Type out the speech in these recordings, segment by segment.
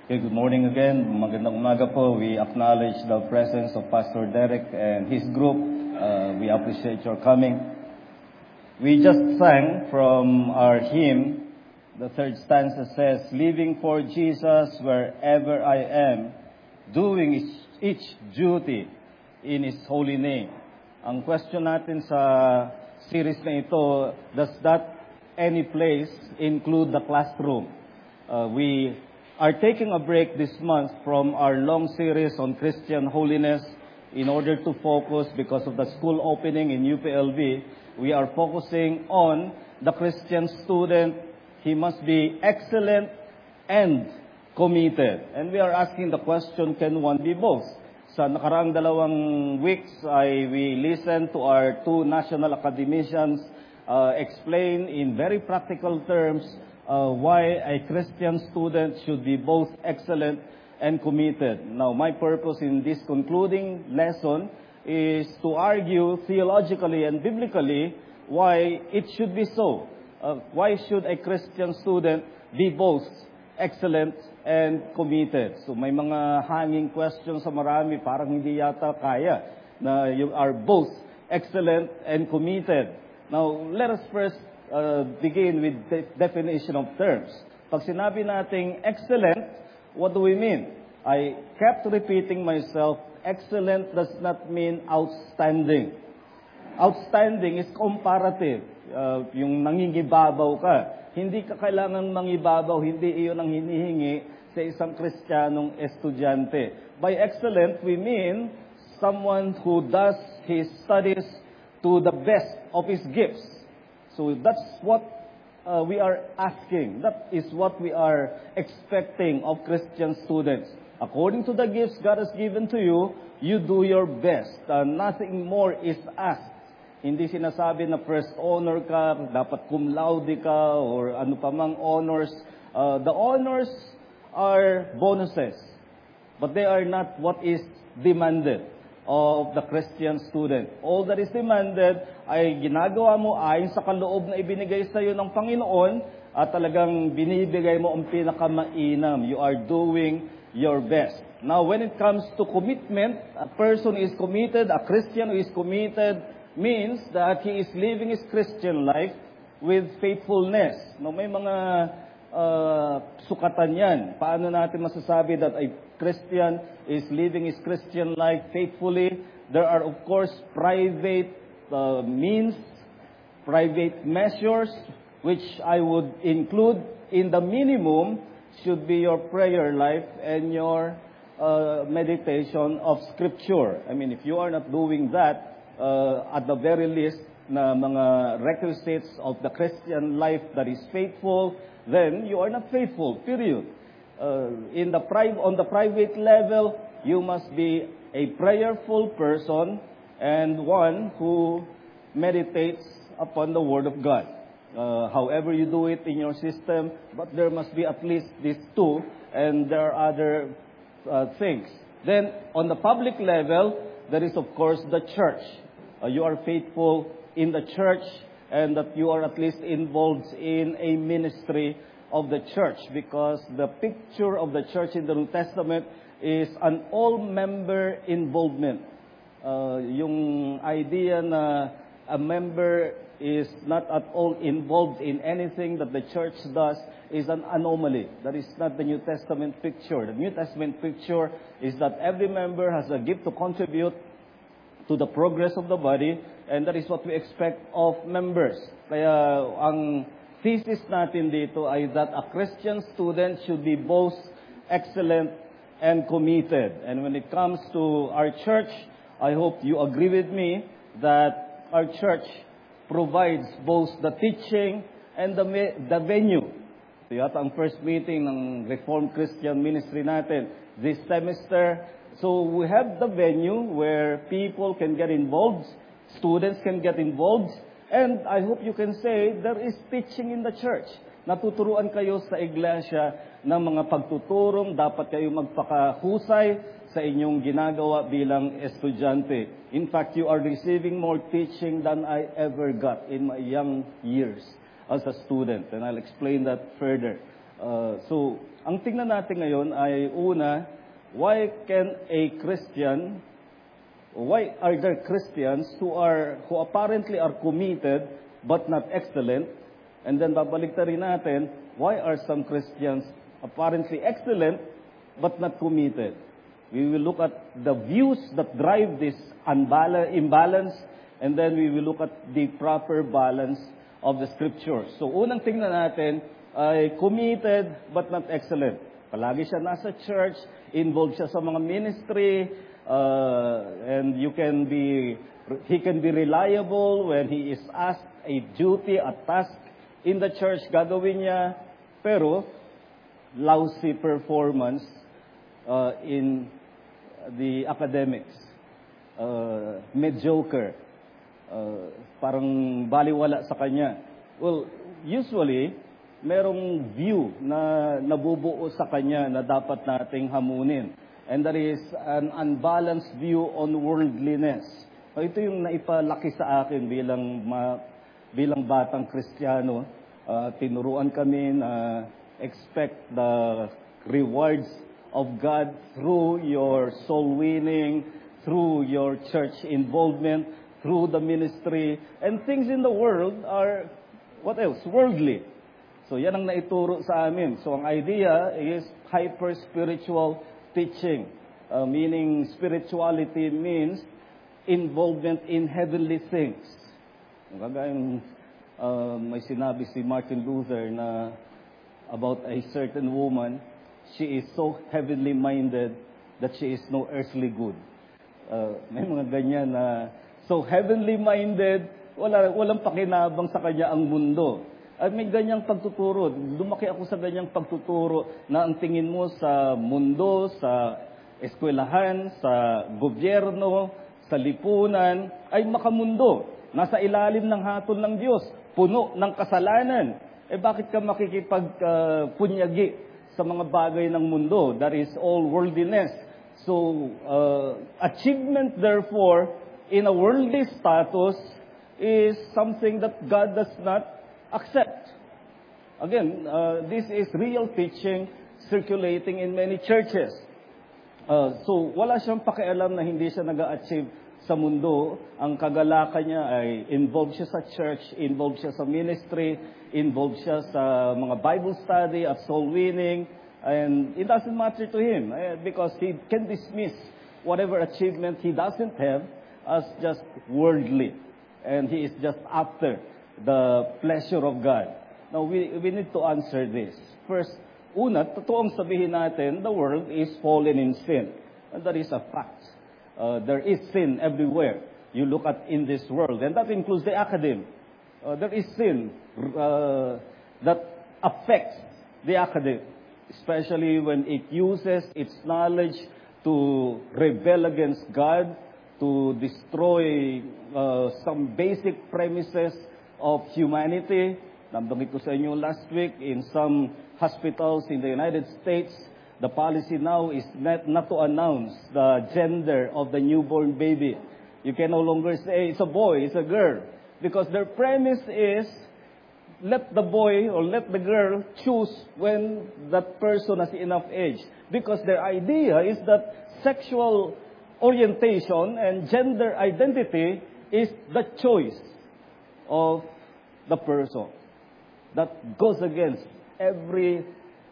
Okay, good morning again. Magandang umaga po. We acknowledge the presence of Pastor Derek and his group. We appreciate your coming. We just sang from our hymn. The third stanza says, "Living for Jesus wherever I am, doing each duty in His holy name." Ang question natin sa series na ito, does that any place include the classroom? We are taking a break this month from our long series on Christian holiness in order to focus, because of the school opening in UPLB, we are focusing on the Christian student. He must be excellent and committed. And we are asking the question, can one be both? Sa nakaraang 2 weeks, we listened to our 2 national academicians explain in very practical terms why a Christian student should be both excellent and committed. Now, my purpose in this concluding lesson is to argue theologically and biblically why it should be so. Why should a Christian student be both excellent and committed? So may mga hanging questions sa marami, parang hindi yata kaya na you are both excellent and committed. Now, let us first begin with the definition of terms. Pag sinabi nating excellent, what do we mean? I kept repeating myself, excellent does not mean outstanding. Outstanding is comparative. Yung nangingibabaw ka. Hindi ka kailangan mangibabaw, hindi iyon ang hinihingi sa isang Kristiyanong estudyante. By excellent, we mean someone who does his studies to the best of his gifts. So that's what we are asking. That is what we are expecting of Christian students. According to the gifts God has given to you, you do your best. Nothing more is asked. Hindi sinasabi na first honor ka, dapat cum laude ka, or ano pa mang honors. The honors are bonuses, but they are not what is demanded of the Christian student. All that is demanded ay ginagawa mo ayon sa kaloob na ibinigay sa iyo ng Panginoon at talagang binibigay mo ang pinakamainam. You are doing your best. Now, when it comes to commitment, a person is committed, a Christian who is committed means that he is living his Christian life with faithfulness. Now, may mga sukatan yan. Paano natin masasabi that a Christian is living his Christian life faithfully? There are, of course, private means, private measures, which I would include in the minimum should be your prayer life and your meditation of Scripture. I mean, if you are not doing that, at the very least, na mga requisites of the Christian life that is faithful, then you are not faithful, period. On the private level, you must be a prayerful person and one who meditates upon the Word of God. However you do it in your system, but there must be at least these 2, and there are other things. Then, on the public level, there is, of course, the church. You are faithful in the church, and that you are at least involved in a ministry of the church, because the picture of the church in the New Testament is an all-member involvement. Yung idea na a member is not at all involved in anything that the church does is an anomaly. That is not the New Testament picture. The New Testament picture is that every member has a gift to contribute to the progress of the body, and that is what we expect of members. Kaya ang thesis natin dito ay that a Christian student should be both excellent and committed. And when it comes to our church, I hope you agree with me that our church provides both the teaching and the venue. Ito yata ang first meeting ng Reformed Christian Ministry natin this semester. So we have the venue where people can get involved, students can get involved, and I hope you can say there is teaching in the church. Natuturuan kayo sa iglesia ng mga pagtuturong, dapat kayo magpakahusay sa inyong ginagawa bilang estudyante. In fact, you are receiving more teaching than I ever got in my young years as a student, and I'll explain that further. So, ang tingnan natin ngayon ay una, why are there Christians who apparently are committed but not excellent? And then babaliktarin natin, why are some Christians apparently excellent but not committed? We will look at the views that drive this imbalance, and then we will look at the proper balance of the Scriptures. So unang tingnan natin ay committed but not excellent. Palagi siya nasa church, involved siya sa mga ministry, and he can be reliable when he is asked a duty, a task in the church, gagawin niya, pero lousy performance in the academics, mediocre, parang baliwala sa kanya. Well, usually, merong view na nabubuo sa kanya na dapat nating hamunin. And that is an unbalanced view on worldliness. Ito yung naipalaki sa akin bilang batang Kristiyano. Tinuruan kami na expect the rewards of God through your soul winning, through your church involvement, through the ministry. And things in the world are, what else? Worldly. So yan ang naituro sa amin. So ang idea is hyper-spiritual teaching. Meaning spirituality means involvement in heavenly things. Kagayang may sinabi si Martin Luther na about a certain woman, she is so heavenly minded that she is no earthly good. May mga ganyan na so heavenly minded, walang pakinabang sa kanya ang mundo. At may ganyang pagtuturo. Lumaki ako sa ganyang pagtuturo na ang tingin mo sa mundo, sa eskwelahan, sa gobyerno, sa lipunan, ay makamundo. Nasa ilalim ng hatol ng Diyos, puno ng kasalanan. Bakit ka makikipagpunyagi sa mga bagay ng mundo? That is all worldliness. So, achievement therefore, in a worldly status, is something that God does not accept. Again, this is real teaching circulating in many churches. So, wala siyang pakialam na hindi siya nag-achieve sa mundo. Ang kagalakan niya ay involved siya sa church, involved siya sa ministry, involved siya sa mga Bible study at soul winning. And it doesn't matter to him because he can dismiss whatever achievement he doesn't have as just worldly. And he is just after the pleasure of God. Now, we need to answer this. First, una, totoong sabihin natin, the world is fallen in sin. And that is a fact. There is sin everywhere you look at in this world. And that includes the academe. There is sin that affects the academe, especially when it uses its knowledge to rebel against God, to destroy some basic premises of humanity. Nabanggit ko sa inyo last week, in some hospitals in the United States, the policy now is not to announce the gender of the newborn baby. You can no longer say it's a boy, it's a girl. Because their premise is, let the boy or let the girl choose when that person has enough age. Because their idea is that sexual orientation and gender identity is the choice of the person. That goes against every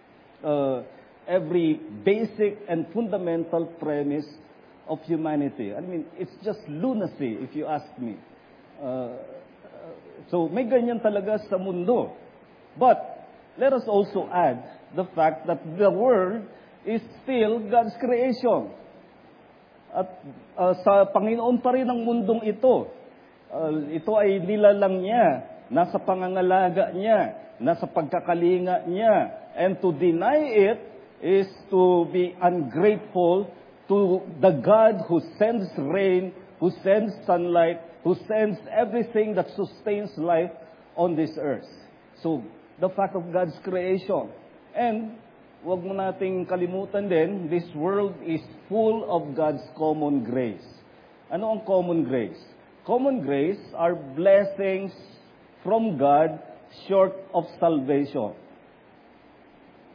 basic and fundamental premise of humanity. I mean, it's just lunacy if you ask me. So may ganyan talaga sa mundo. But let us also add the fact that the world is still God's creation. At sa Panginoon pa rin ang mundong ito. Ito ay nilalang niya, nasa pangangalaga niya, nasa pagkakalinga niya. And to deny it is to be ungrateful to the God who sends rain, who sends sunlight, who sends everything that sustains life on this earth. So, the fact of God's creation. And, huwag mo nating kalimutan din, this world is full of God's common grace. Ano ang common grace? Common grace are blessings from God short of salvation.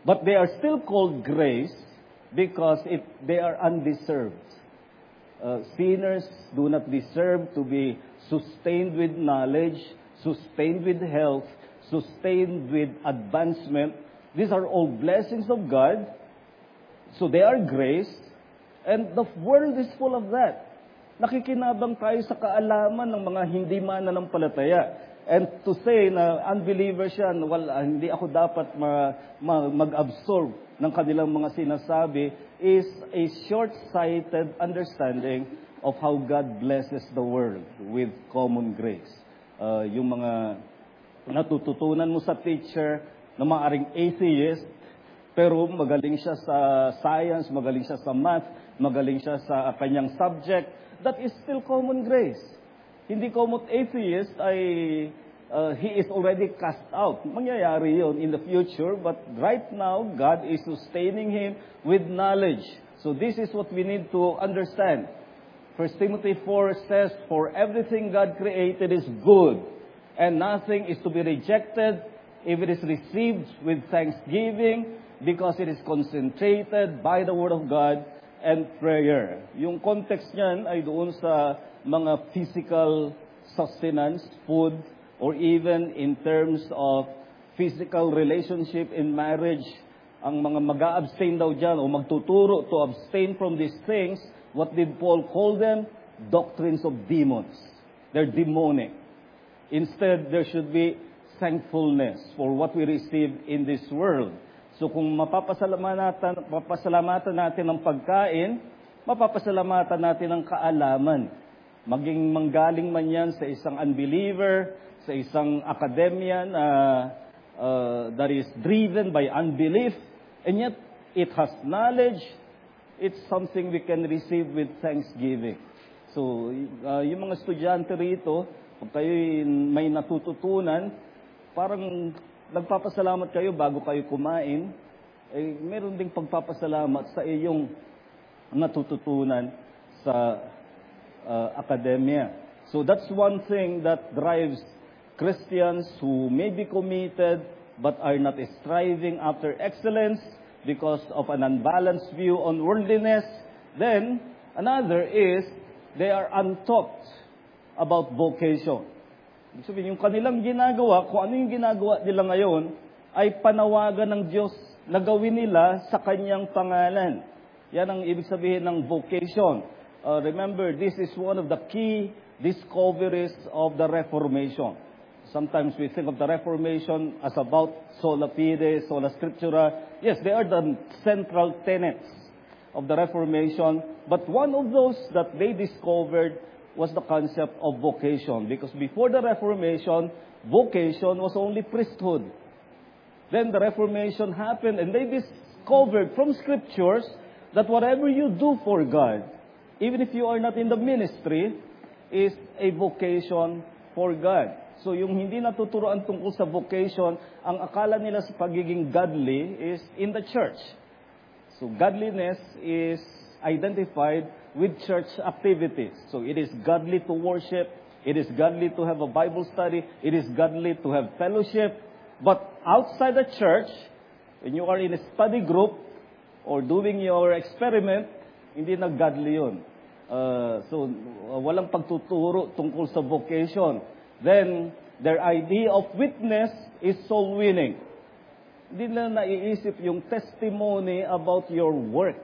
But they are still called grace because they are undeserved. Sinners do not deserve to be sustained with knowledge, sustained with health, sustained with advancement. These are all blessings of God. So they are grace. And the world is full of that. Nakikinabang tayo sa kaalaman ng mga hindi mananampalataya. And to say na unbeliever siya, hindi ako dapat mag-absorb ng kanilang mga sinasabi is a short-sighted understanding of how God blesses the world with common grace. Yung mga natututunan mo sa teacher na maaring atheist, pero magaling siya sa science, magaling siya sa math, magaling siya sa kanyang subject, that is still common grace. Hindi komot atheist ay he is already cast out. Mangyayari yun in the future, but right now, God is sustaining him with knowledge. So this is what we need to understand. 1 Timothy 4 says, "For everything God created is good, and nothing is to be rejected if it is received with thanksgiving, because it is concentrated by the Word of God and prayer." Yung context niyan ay doon sa mga physical sustenance, food, or even in terms of physical relationship in marriage. Ang mga mag-a-abstain daw dyan o magtuturo to abstain from these things, what did Paul call them? Doctrines of demons. They're demonic. Instead, there should be thankfulness for what we receive in this world. So kung mapapasalamatan natin ng pagkain, mapapasalamatan natin ng kaalaman. Maging manggaling man yan sa isang unbeliever, sa isang academia that is driven by unbelief, and yet it has knowledge, it's something we can receive with thanksgiving. So, yung mga estudyante rito, pag kayo may natututunan, parang nagpapasalamat kayo bago kayo kumain, meron ding pagpapasalamat sa iyong natututunan sa academia. So that's one thing that drives Christians who may be committed but are not striving after excellence because of an unbalanced view on worldliness. Then, another is they are untaught about vocation. Ibig sabihin, yung kanilang ginagawa, kung ano yung ginagawa nila ngayon, ay panawagan ng Diyos na gawin nila sa Kanyang pangalan. Yan ang ibig sabihin ng vocation. Remember, this is one of the key discoveries of the Reformation. Sometimes we think of the Reformation as about sola fide, sola scriptura. Yes, they are the central tenets of the Reformation. But one of those that they discovered was the concept of vocation. Because before the Reformation, vocation was only priesthood. Then the Reformation happened and they discovered from scriptures that whatever you do for God, even if you are not in the ministry, is a vocation for God. So yung hindi natuturoan tungkol sa vocation, ang akala nila sa pagiging godly is in the church. So godliness is identified with church activities. So it is godly to worship, it is godly to have a Bible study, it is godly to have fellowship. But outside the church, when you are in a study group or doing your experiment, hindi na godly yun. So walang pagtuturo tungkol sa vocation. Then, their idea of witness is soul winning. Hindi na naiisip yung testimony about your work.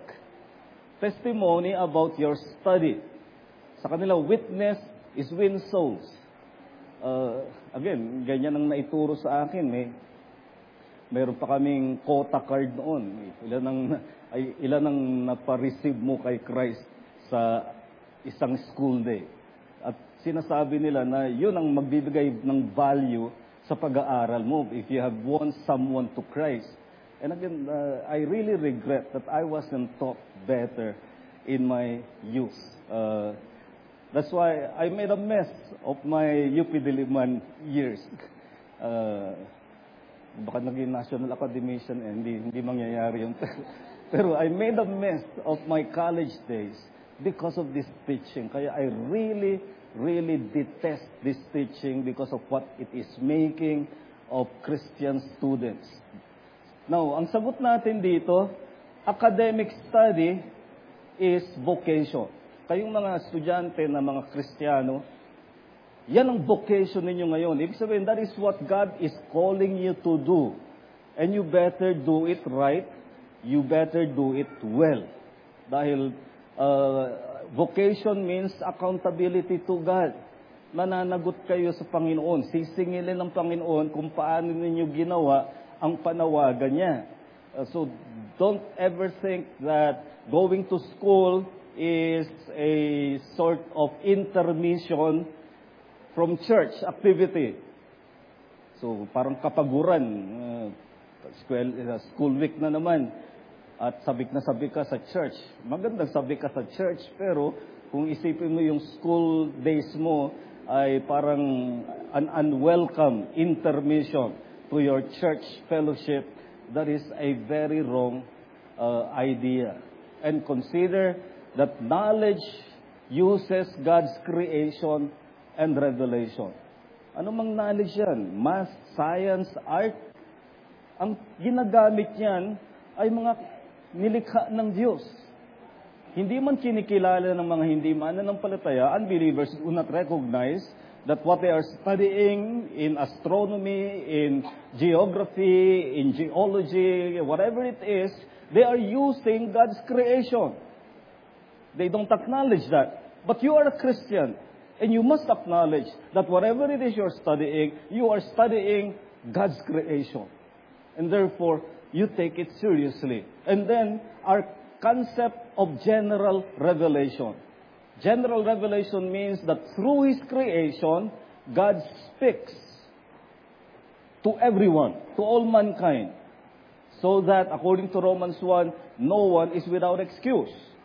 Testimony about your study. Sa kanila, witness is win souls. Again, ganyan ang naituro sa akin. Meron pa kaming quota card noon. Ilan ang napareceive mo kay Christ sa isang school day. At sinasabi nila na yun ang magbibigay ng value sa pag-aaral mo if you have won someone to Christ. And again, I really regret that I wasn't taught better in my youth. That's why I made a mess of my UP Diliman years. Baka naging national academician, hindi mangyayari yun. Pero I made a mess of my college days because of this teaching. Kaya I really detest this teaching because of what it is making of Christian students. Now, ang sagot natin dito, academic study is vocation. Kayong mga estudyante na mga Kristiyano, yan ang vocation ninyo ngayon. Ibig sabihin, that is what God is calling you to do. And you better do it right. You better do it well. Dahil vocation means accountability to God. Mananagot kayo sa Panginoon. Sisingilin ng Panginoon kung paano ninyo ginawa ang panawagan niya. So, don't ever think that going to school is a sort of intermission from church activity. So, parang kapaguran. School week na naman. At sabik ka sa church. Magandang sabik ka sa church, pero kung isipin mo yung school days mo, ay parang an unwelcome intermission to your church fellowship. That is a very wrong idea. And consider that knowledge uses God's creation and revelation. Ano mang knowledge yan? Math, science, art. Ang ginagamit yan ay mga nilikha ng Diyos. Hindi man kinikilala ng mga hindi mananampalataya, unbelievers do not recognize that what they are studying in astronomy, in geography, in geology, whatever it is, they are using God's creation. They don't acknowledge that. But you are a Christian, and you must acknowledge that whatever it is you're studying, you are studying God's creation. And therefore, you take it seriously. And then, our concept of general revelation. General revelation means that through His creation, God speaks to everyone, to all mankind. So that, according to Romans 1, no one is without excuse.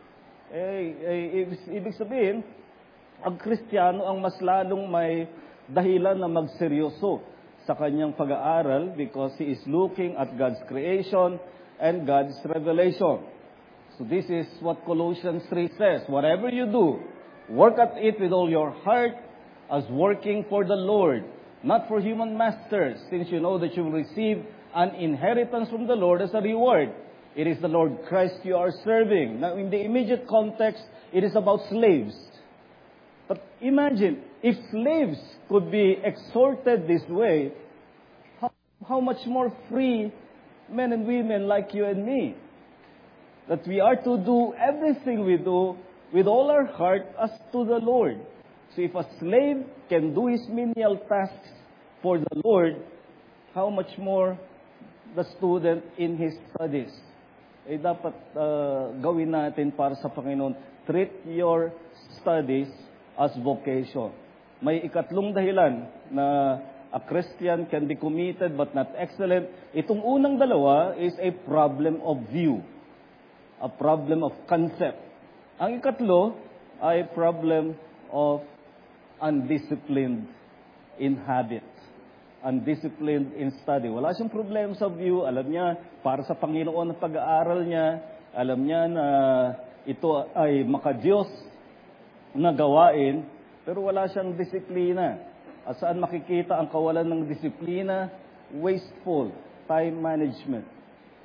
Ibig sabihin, ang Kristiyano ang mas lalong may dahilan na magseryoso sa kanyang pag-aaral because he is looking at God's creation and God's revelation. So this is what Colossians 3 says. Whatever you do, work at it with all your heart as working for the Lord, not for human masters, since you know that you will receive an inheritance from the Lord as a reward. It is the Lord Christ you are serving. Now, in the immediate context, it is about slaves. But imagine, if slaves could be exhorted this way, how much more free men and women like you and me? That we are to do everything we do with all our heart as to the Lord. So if a slave can do his menial tasks for the Lord, how much more the student in his studies? Dapat gawin natin para sa Panginoon. Treat your studies as vocation. May ikatlong dahilan na a Christian can be committed but not excellent. Itong unang dalawa is a problem of view. A problem of concept. Ang ikatlo ay problem of undisciplined in habit. Undisciplined in study. Wala siyang problem sa view. Alam niya, para sa Panginoon ang pag-aaral niya. Alam niya na ito ay makadiyos na gawain, pero wala siyang disiplina. At saan makikita ang kawalan ng disiplina? Wasteful time management.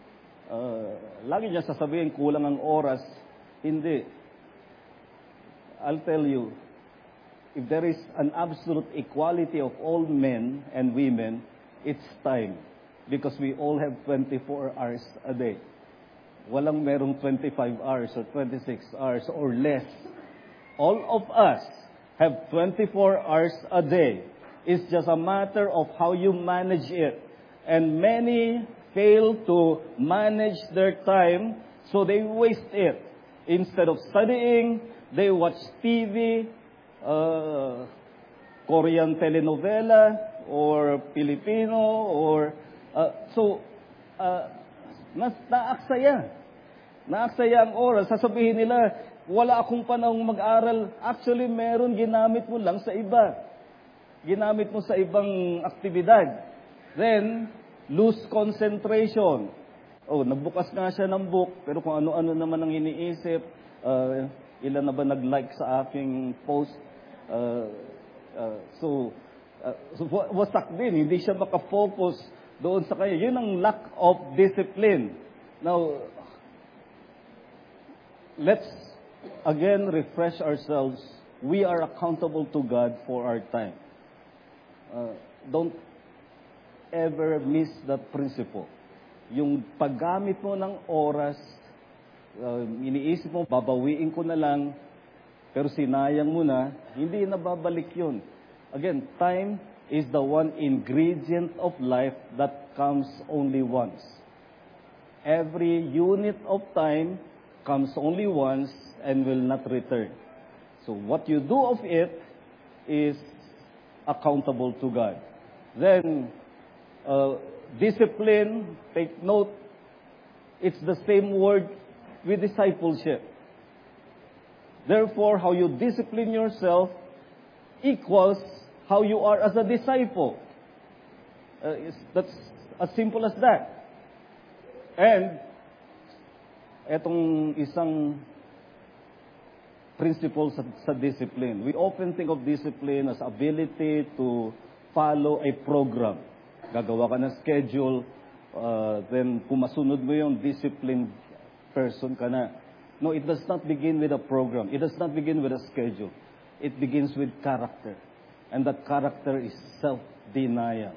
Lagi niya sasabihin, kulang ang oras. Hindi. I'll tell you, if there is an absolute equality of all men and women, it's time. Because we all have 24 hours a day. Walang merong 25 hours or 26 hours or less. All of us have 24 hours a day. It's just a matter of how you manage it. And many fail to manage their time, so they waste it. Instead of studying, they watch TV, Korean telenovela, or Filipino, or naaksaya. Naaksaya ang oras. Sasabihin nila, wala akong panahong mag-aral. Actually, meron, ginamit mo lang sa iba. Ginamit mo sa ibang aktibidad. Then, lose concentration. Nagbukas nga siya ng book, pero kung ano-ano naman ang iniisip, ilan na ba nag-like sa aking post? So wasak din. Hindi siya makafocus doon sa kanya. Yun ang lack of discipline. Now, let's again refresh ourselves. We are accountable to God for our time. Don't ever miss that principle. Yung paggamit mo ng oras, iniisip mo, babawiin ko na lang, pero sinayang mo na, hindi na babalik yun. Again, time is the one ingredient of life that comes only once. Every unit of time comes only once and will not return. So what you do of it is accountable to God. Then, discipline, take note, it's the same word with discipleship. Therefore, how you discipline yourself equals how you are as a disciple. That's as simple as that. And, etong isang principle sa discipline. We often think of discipline as ability to follow a program. Gagawa ka ng schedule, then kung masunod mo yung disciplined person ka na. No, it does not begin with a program. It does not begin with a schedule. It begins with character. And that character is self-denial.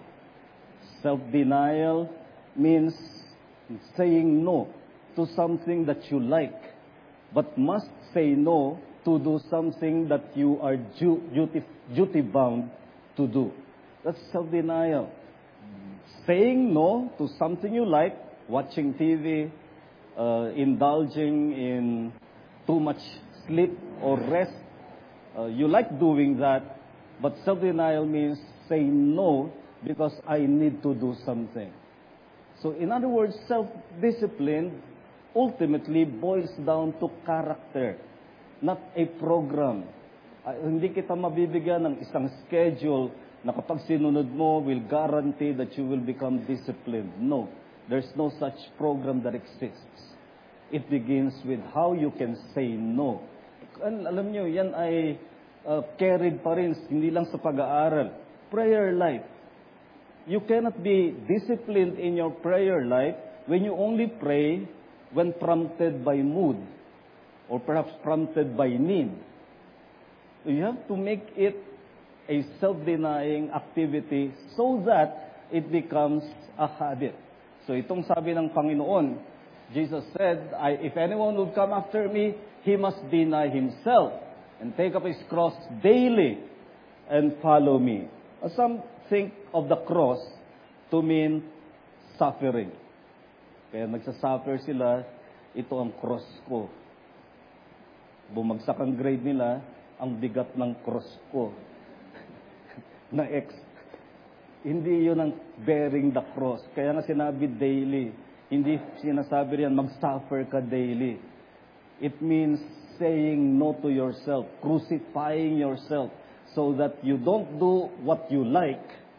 Self-denial means saying no to something that you like, but must say no to do something that you are duty-bound to do. That's self-denial. Saying no to something you like, watching TV, indulging in too much sleep or rest. You like doing that, but self-denial means saying no because I need to do something. So in other words, self-discipline ultimately boils down to character, not a program. Hindi kita mabibigyan ng isang schedule na kapag sinunod mo will guarantee that you will become disciplined. No, there's no such program that exists. It begins with how you can say no. Alam niyo, yan ay carried pa rin, hindi lang sa pag-aaral. Prayer life. You cannot be disciplined in your prayer life when you only pray when prompted by mood or perhaps prompted by need. You have to make it a self-denying activity so that it becomes a habit. So itong sabi ng Panginoon, Jesus said, if anyone would come after me, he must deny himself and take up his cross daily and follow me. Some think of the cross to mean suffering. Kaya nagsasuffer sila, ito ang cross ko. Bumagsak ang grade nila, ang bigat ng cross ko. Na X. Hindi yun ang bearing the cross. Kaya nga sinabi daily. Hindi sinasabi riyan, mag-suffer ka daily. It means saying no to yourself, crucifying yourself, so that you don't do what you like,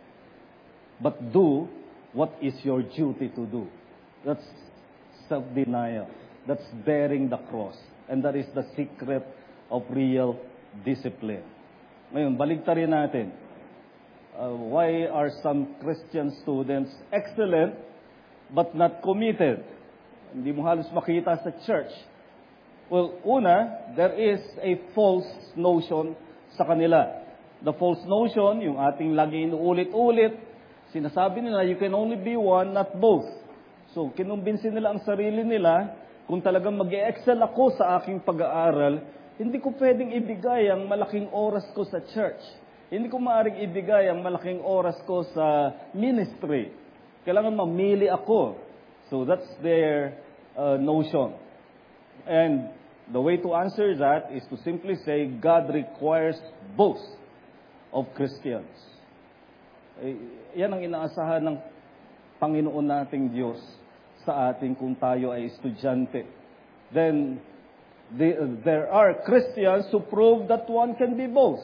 but do what is your duty to do. That's self-denial. That's bearing the cross. And that is the secret of real discipline. Ngayon, baligtarin natin. Why are some Christian students excellent but not committed? Hindi mo halos makita sa church. Well, una, there is a false notion sa kanila. The false notion, yung ating lagi inuulit-ulit, sinasabi nila, you can only be one, not both. So, kinumbinsin nila ang sarili nila, kung talagang mag-e-excel ako sa aking pag-aaral, hindi ko pwedeng ibigay ang malaking oras ko sa church. Hindi ko maaaring ibigay ang malaking oras ko sa ministry. Kailangan mamili ako. So, that's their notion. And the way to answer that is to simply say, God requires both of Christians. Yan ang inaasahan ng Panginoon nating Diyos sa atin kung tayo ay estudyante. Then, there are Christians who prove that one can be both.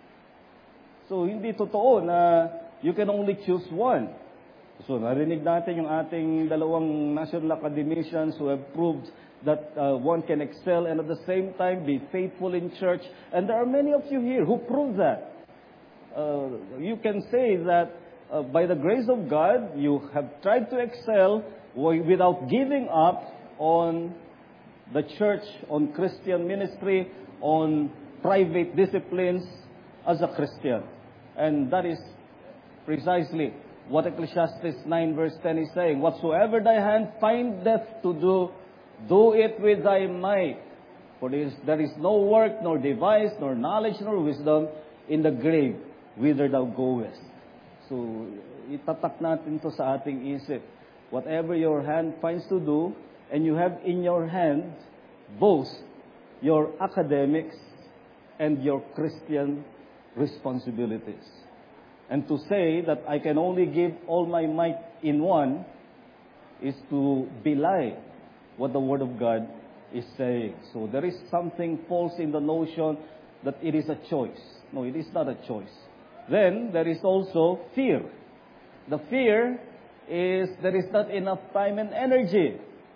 So, hindi totoo na you can only choose one. So, narinig natin yung ating dalawang national academicians who have proved that one can excel and at the same time be faithful in church. And there are many of you here who prove that. You can say that by the grace of God, you have tried to excel without giving up on the church, on Christian ministry, on private disciplines as a Christian. And that is precisely what Ecclesiastes 9 verse 10 is saying. Whatsoever thy hand findeth to do, do it with thy might. For there is no work, nor device, nor knowledge, nor wisdom in the grave, whither thou goest. So, itatak natin to sa ating isip. Whatever your hand finds to do, and you have in your hand both your academics and your Christian responsibilities. And to say that I can only give all my might in one is to belie what the Word of God is saying. So there is something false in the notion that it is a choice. No, it is not a choice. Then there is also fear. The fear is there is not enough time and energy.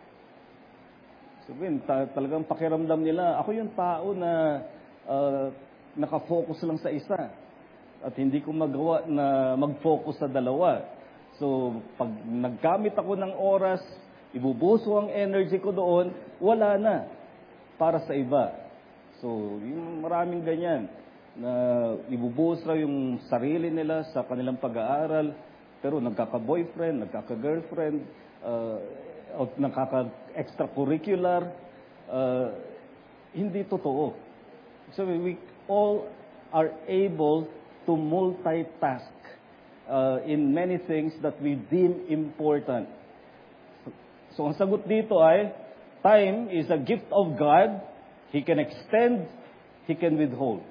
Sabihin, talagang pakiramdam nila, ako yung tao na nakafocus lang sa isa. At hindi ko magawa na mag-focus sa dalawa. So, pag naggamit ako ng oras, ibubuso ang energy ko doon, wala na para sa iba. So, yung maraming ganyan, na ibubuso yung sarili nila sa kanilang pag-aaral, pero nagkaka-boyfriend, nagkaka-girlfriend, o nagkaka-extracurricular, hindi totoo. So, we all are able to multitask in many things that we deem important. So, ang sagot dito ay, time is a gift of God. He can extend, He can withhold.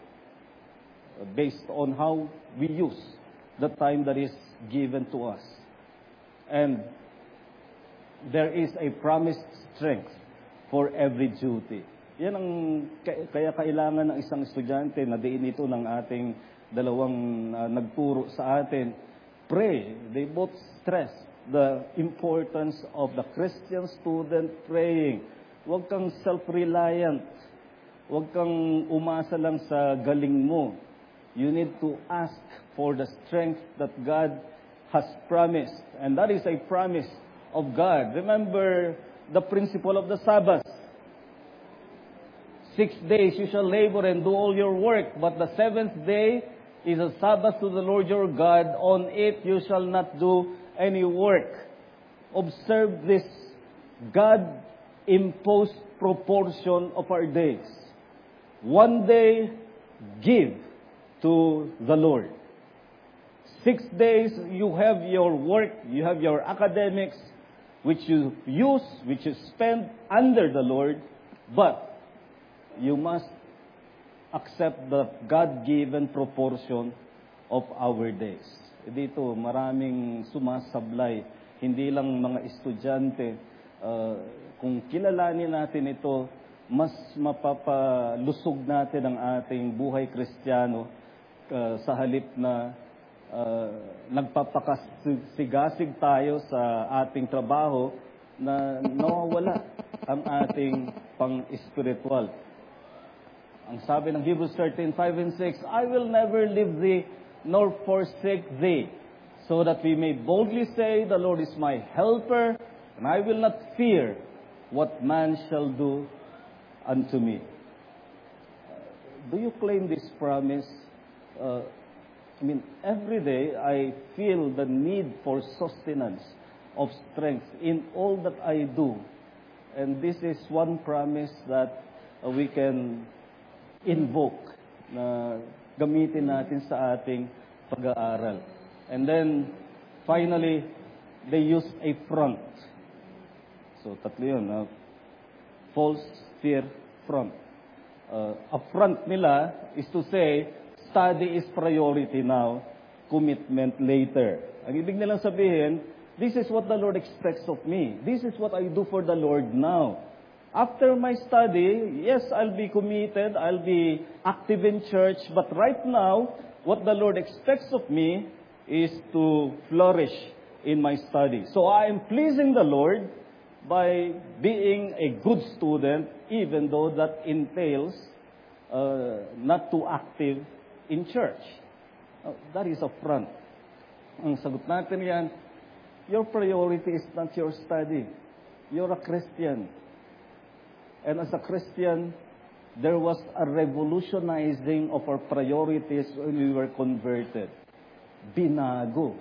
Based on how we use the time that is given to us. And there is a promised strength for every duty. Yan ang kaya kailangan ng isang estudyante na diin ito ng ating dalawang nagturo sa atin. Pray. They both stress the importance of the Christian student praying. Huwag kang self-reliant. Huwag kang umasa lang sa galing mo. You need to ask for the strength that God has promised. And that is a promise of God. Remember the principle of the Sabbath. 6 days you shall labor and do all your work, but the 7th day is a Sabbath to the Lord your God. On it you shall not do any work. Observe this God-imposed proportion of our days. 1 day, give to the Lord. 6 days, you have your work, you have your academics, which you use, which you spend under the Lord, but you must accept the God-given proportion of our days. Dito, maraming sumasablay, hindi lang mga estudyante. Kung kilalanin natin ito, mas mapapalusog natin ang ating buhay Kristiyano sa halip na nagpapakasigasig tayo sa ating trabaho na nawawala ang ating pang-espiritual. Ang sabi ng Hebrews 13:5 and 6, I will never leave thee nor forsake thee, so that we may boldly say, the Lord is my helper, and I will not fear what man shall do unto me. Do you claim this promise? Every day I feel the need for sustenance of strength in all that I do. And this is one promise that we can invoke na gamitin natin sa ating pag-aaral. And then, finally, they use a front. So, tatlo yun. False, fear, front. A front nila is to say, study is priority now, commitment later. Ang ibig nilang sabihin, this is what the Lord expects of me. This is what I do for the Lord now. After my study, yes, I'll be committed, I'll be active in church, but right now, what the Lord expects of me is to flourish in my study. So I am pleasing the Lord by being a good student, even though that entails not too active in church. That is a front. ang sagot natin yan, your priority is not your study. You're a Christian. And as a Christian, there was a revolutionizing of our priorities when we were converted. Binago.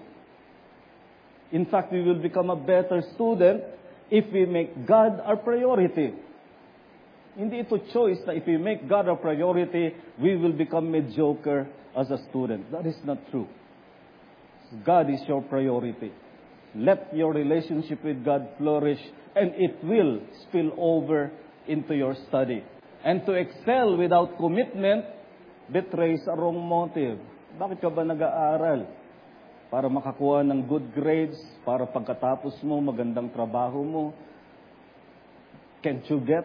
In fact, we will become a better student if we make God our priority. Hindi ito choice na if we make God our priority, we will become mediocre as a student. That is not true. God is your priority. Let your relationship with God flourish, and it will spill over into your study. And to excel without commitment betrays a wrong motive. Bakit ka ba nag-aaral? Para makakuha ng good grades, para pagkatapos mo, magandang trabaho mo. Can't you get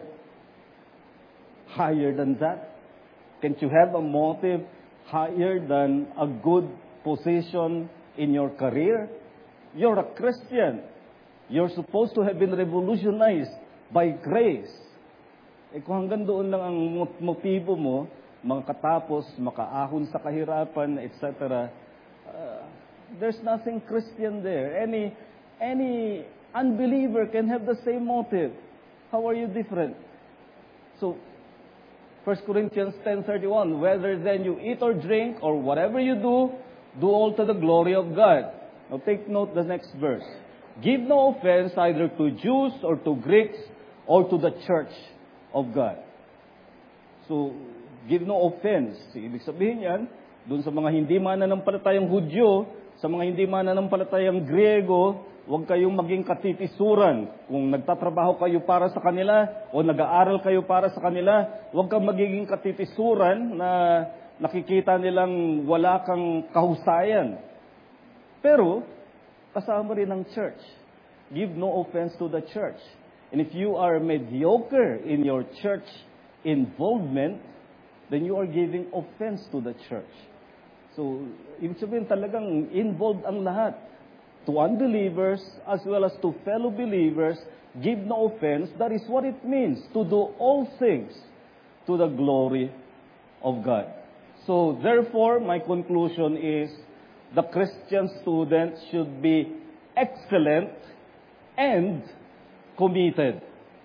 higher than that? Can't you have a motive higher than a good position in your career? You're a Christian. You're supposed to have been revolutionized by grace. Kung hanggang doon lang ang motibo mo, makatapos, makaahon sa kahirapan, etc., there's nothing Christian there. Any unbeliever can have the same motive. How are you different? So, 1 Corinthians 10:31, whether then you eat or drink or whatever you do all to the glory of God. Now take note the next verse. Give no offense either to Jews or to Greeks or to the church of God. So, give no offense. Ibig sabihin yan, dun sa mga hindi mananampalatayang Hudyo, sa mga hindi mananampalatayang Griego, huwag kayong maging katitisuran. Kung nagtatrabaho kayo para sa kanila o nag-aaral kayo para sa kanila, huwag kang magiging katitisuran na nakikita nilang wala kang kahusayan. Pero, kasama rin ang church. Give no offense to the church. And if you are mediocre in your church involvement, then you are giving offense to the church. So, ibig sabihin talagang involved ang lahat. To unbelievers as well as to fellow believers, give no offense. That is what it means to do all things to the glory of God. So, therefore, my conclusion is the Christian student should be excellent and committed.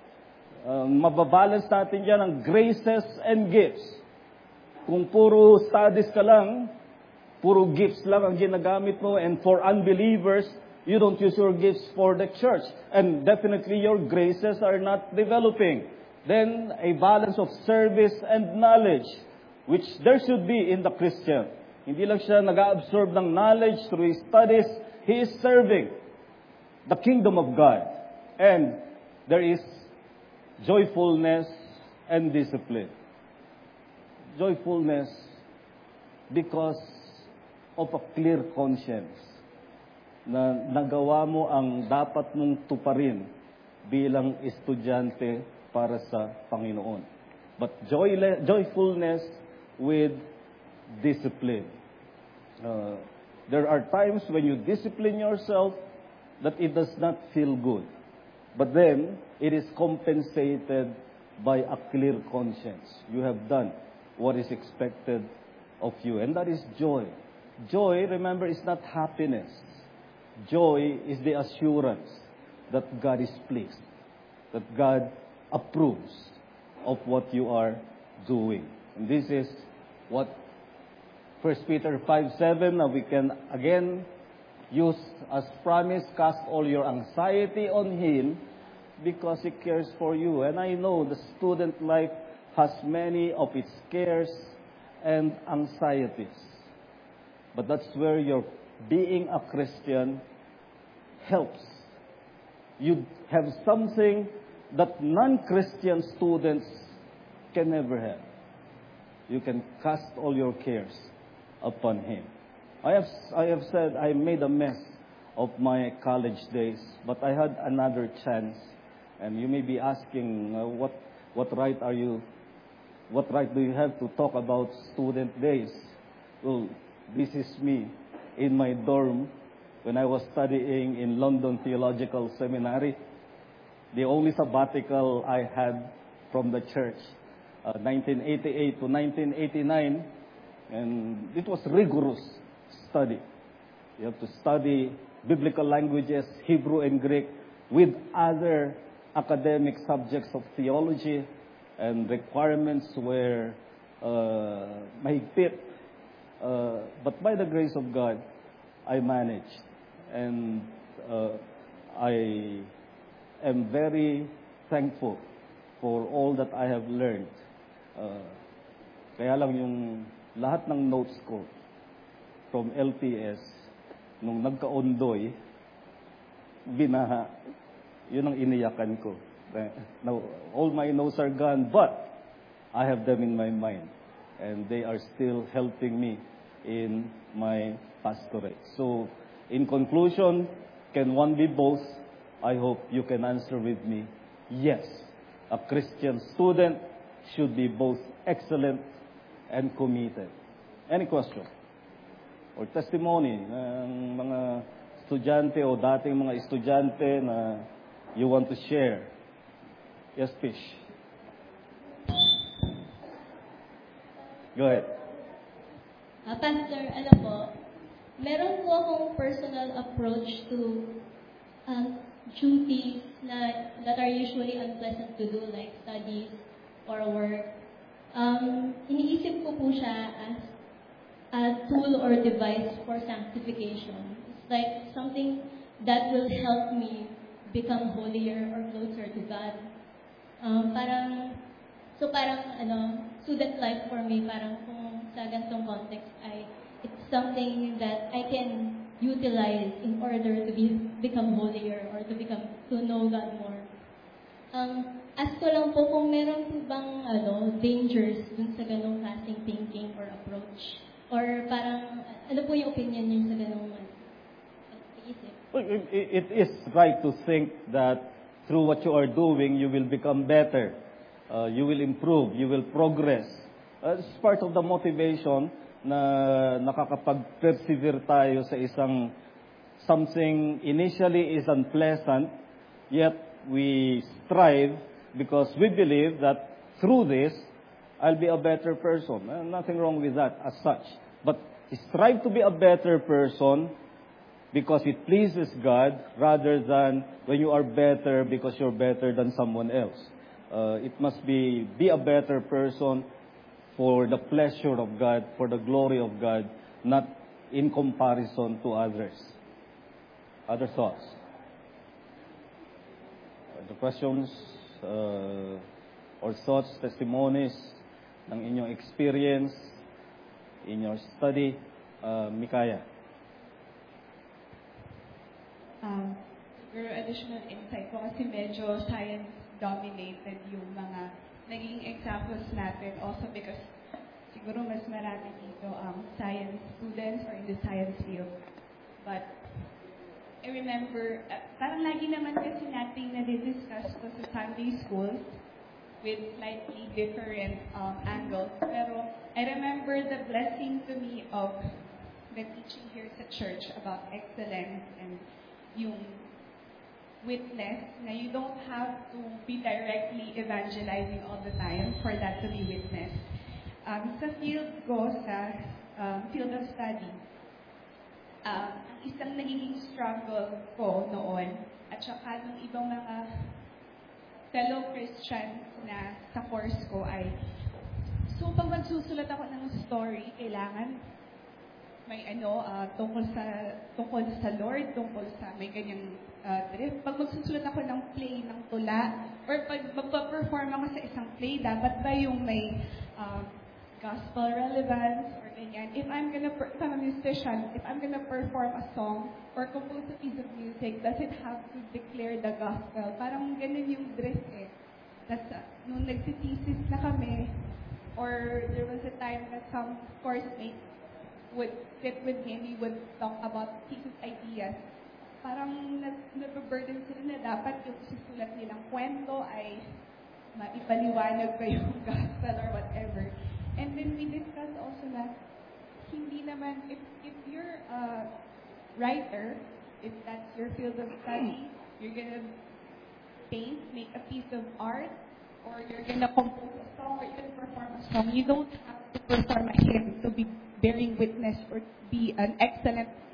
Mababalance natin dyan ang graces and gifts. Kung puro studies ka lang, puro gifts lang ang ginagamit mo, and for unbelievers, you don't use your gifts for the church. And definitely your graces are not developing. Then, a balance of service and knowledge, which there should be in the Christian. Hindi lang siya nag-absorb ng knowledge through his studies. He is serving the kingdom of God. And there is joyfulness and discipline. Joyfulness because of a clear conscience na nagawa mo ang dapat mong tuparin bilang estudyante para sa Panginoon. But joyfulness with discipline. There are times when you discipline yourself that it does not feel good. But then, it is compensated by a clear conscience. You have done what is expected of you. And that is joy. Joy, remember, is not happiness. Joy is the assurance that God is pleased, that God approves of what you are doing. And this is what 1 Peter 5:7, we can again use as promise, cast all your anxiety on Him because He cares for you. And I know the student life has many of its cares and anxieties. But that's where your being a Christian helps. You have something that non-Christian students can never have. You can cast all your cares upon Him. I have said I made a mess of my college days, but I had another chance. And you may be asking, what right do you have to talk about student days? Well, this is me in my dorm when I was studying in London Theological Seminary. The only sabbatical I had from the church, 1988 to 1989, and it was rigorous study. You have to study biblical languages, Hebrew and Greek, with other academic subjects of theology, and requirements were mahigpit. But by the grace of God, I managed. And I am very thankful for all that I have learned. Kaya lang yung lahat ng notes ko from LPS, nung nagka-ondoy, binaha. Yun ang iniyakan ko. Now, all my notes are gone, but I have them in my mind. And they are still helping me in my pastorate. So, in conclusion, can one be both? I hope you can answer with me, yes. A Christian student should be both excellent and committed. Any question? Or testimony ng mga estudyante o dating mga estudyante na you want to share? Yes, Fish. Go ahead. Pastor, meron po akong personal approach to duties that are usually unpleasant to do, like studies or work. Iniisip ko po siya as a tool or device for sanctification. It's like something that will help me become holier or closer to God. Student life for me, parang kung sa ganitong context it's something that I can utilize in order to become holier or to know God more. Ask ko lang po kung meron po bang dangers dun sa ganong klaseng thinking or approach, or parang ano po yung opinion niyo sa ganong isip? Well, it is right to think that through what you are doing, you will become better. You will improve, you will progress. It's part of the motivation na nakakapag-persevere tayo sa something initially is unpleasant, yet we strive because we believe that through this, I'll be a better person. Nothing wrong with that as such. But strive to be a better person because it pleases God rather than when you are better because you're better than someone else. It must be a better person for the pleasure of God, for the glory of God, not in comparison to others. Other thoughts? The questions or thoughts, testimonies ng inyong experience in your study, Mikaya. Siguro additional insight po kasi medyo science-dominated yung mga naging examples natin, also because siguro mas marami dito science students or in the science field. But I remember, parang lagi naman kasi natin na-discuss ko sa Sunday schools with slightly different angles. Pero I remember the blessing to me of the teaching here sa church about excellence and yung witness na you don't have to be directly evangelizing all the time for that to be witness. Sa field ko, sa field of study, ang isang nagiging struggle ko noon at saka ng ibang mga fellow Christians na sa course ko ay pag magsusulat ako ng story, kailangan may tungkol sa Lord, tungkol sa may ganyang drift. Pag magsusulat ako ng play ng tula, or pag magpa-perform ako sa isang play, dapat ba yung may gospel relevance or ganyan. If I'm a musician, if I'm gonna perform a song or compose a piece of music, does it have to declare the gospel? Parang ganun yung drift eh. That's, nung nagsithesis na kami, or there was a time that some course mates would sit with me and we would talk about thesis ideas. Parang nababurden sila na dapat yung susulat nilang kwento ay maipaliwanag ba yung gospel or whatever. And then we discussed also na hindi naman, if you're a writer, if that's your field of study, you're gonna paint, make a piece of art, or you're gonna compose a song, or you're gonna perform a song. You don't have to perform a hymn to be bearing witness or be an excellent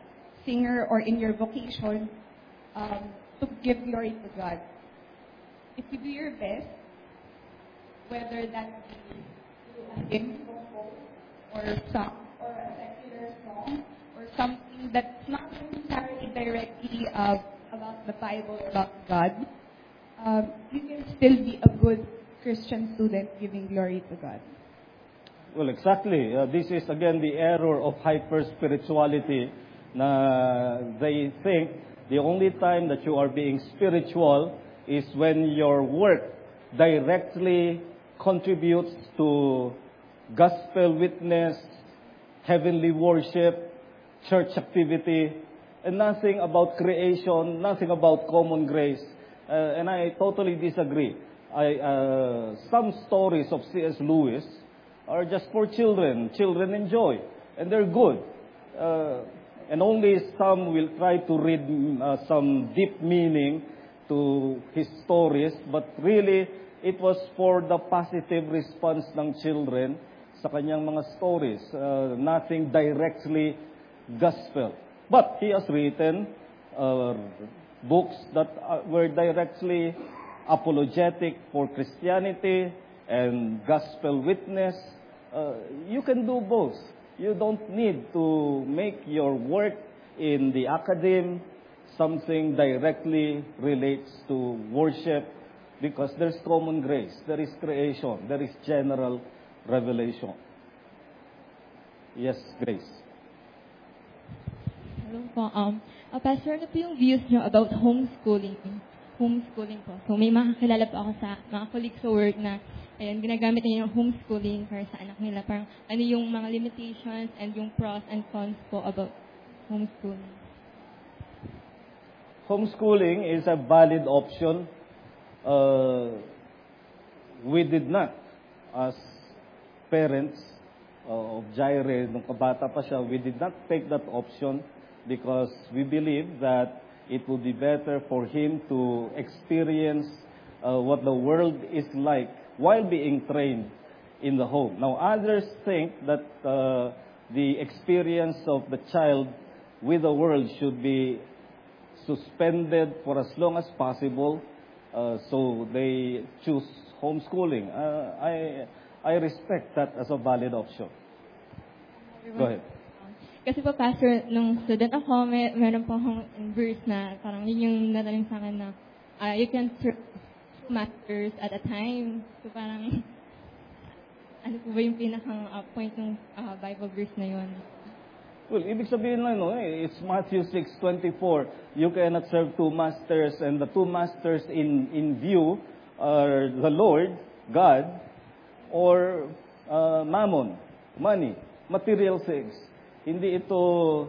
singer or in your vocation to give glory to God. If you do your best, whether that be through a hymn or song or a secular song or something that's not necessarily directly about the Bible, about God, you can still be a good Christian student giving glory to God. Well, exactly. This is again the error of hyper-spirituality. Na they think the only time that you are being spiritual is when your work directly contributes to gospel witness, heavenly worship, church activity, and nothing about creation, nothing about common grace. And I totally disagree. Some stories of C.S. Lewis are just for children. Children enjoy, and they're good. And only some will try to read some deep meaning to his stories, but really, it was for the positive response ng children sa kanyang mga stories. Nothing directly gospel. But he has written books that were directly apologetic for Christianity and gospel witness. You can do both. You don't need to make your work in the academe something directly relates to worship, because there's common grace, there is creation, there is general revelation. Yes, Grace. Hello po. Pastor, ano po yung views nyo about homeschooling? Homeschooling po. So, may makakilala po ako sa mga colleagues sa work na ayun, ginagamit nila yung homeschooling para sa anak nila. Parang ano yung mga limitations and yung pros and cons po about homeschooling? Homeschooling is a valid option. We did not, as parents of Jaire, nung kabata pa siya, we did not take that option because we believe that it would be better for him to experience what the world is like while being trained in the home. Now, others think that the experience of the child with the world should be suspended for as long as possible, so they choose homeschooling. I respect that as a valid option. Go ahead. Kasi po, Pastor, nung student ako, meron po akong verse na parang yun yung nataling sa akin na you can serve two masters at a time. So parang, ano po ba yung pinakang point ng Bible verse na yun? Well, ibig sabihin lang, it's Matthew 6:24. You cannot serve two masters, and the two masters in view are the Lord, God, or mammon, money, material things. Hindi ito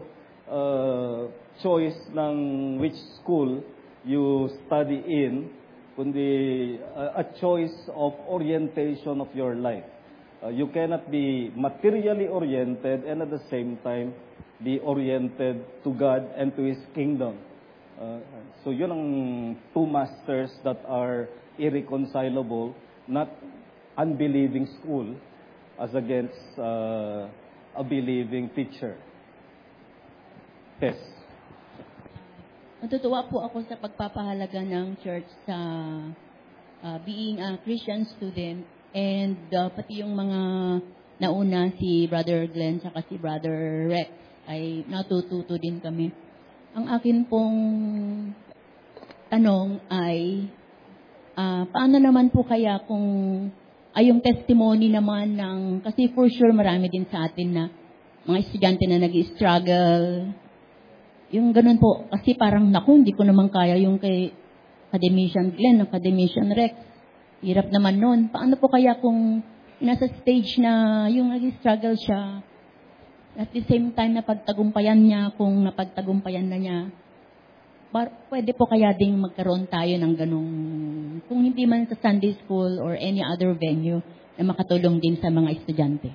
choice ng which school you study in, kundi a choice of orientation of your life. You cannot be materially oriented and at the same time be oriented to God and to His kingdom. So yun ang two masters that are irreconcilable, not unbelieving school as against a believing teacher. Yes. Natutuwa po ako sa pagpapahalaga ng church sa being a Christian student, and pati yung mga nauna, si Brother Glenn at si Brother Rex, ay natututo din kami. Ang akin pong tanong ay, paano naman po kaya kung ay yung testimony naman ng, kasi for sure marami din sa atin na mga estudyante na nag-struggle, yung ganun po, kasi parang, naku, hindi ko naman kaya yung kay Academician Glenn, Academician Rex. Hirap naman nun. Paano po kaya kung nasa stage na yung nag-struggle siya, at the same time napagtagumpayan niya, kung napagtagumpayan na niya, pwede po kaya ding magkaroon tayo ng ganung, kung hindi man sa Sunday school or any other venue, na makatulong din sa mga estudyante?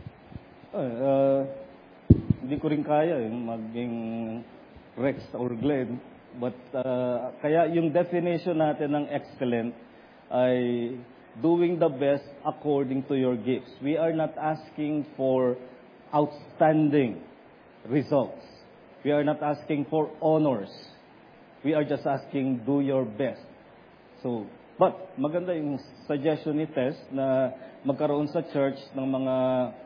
Hindi ko rin kaya yung maging Rex or Glenn. But kaya yung definition natin ng excellent ay doing the best according to your gifts. We are not asking for outstanding results. We are not asking for honors. We are just asking, do your best. So, but maganda yung suggestion ni Tess na magkaroon sa church ng mga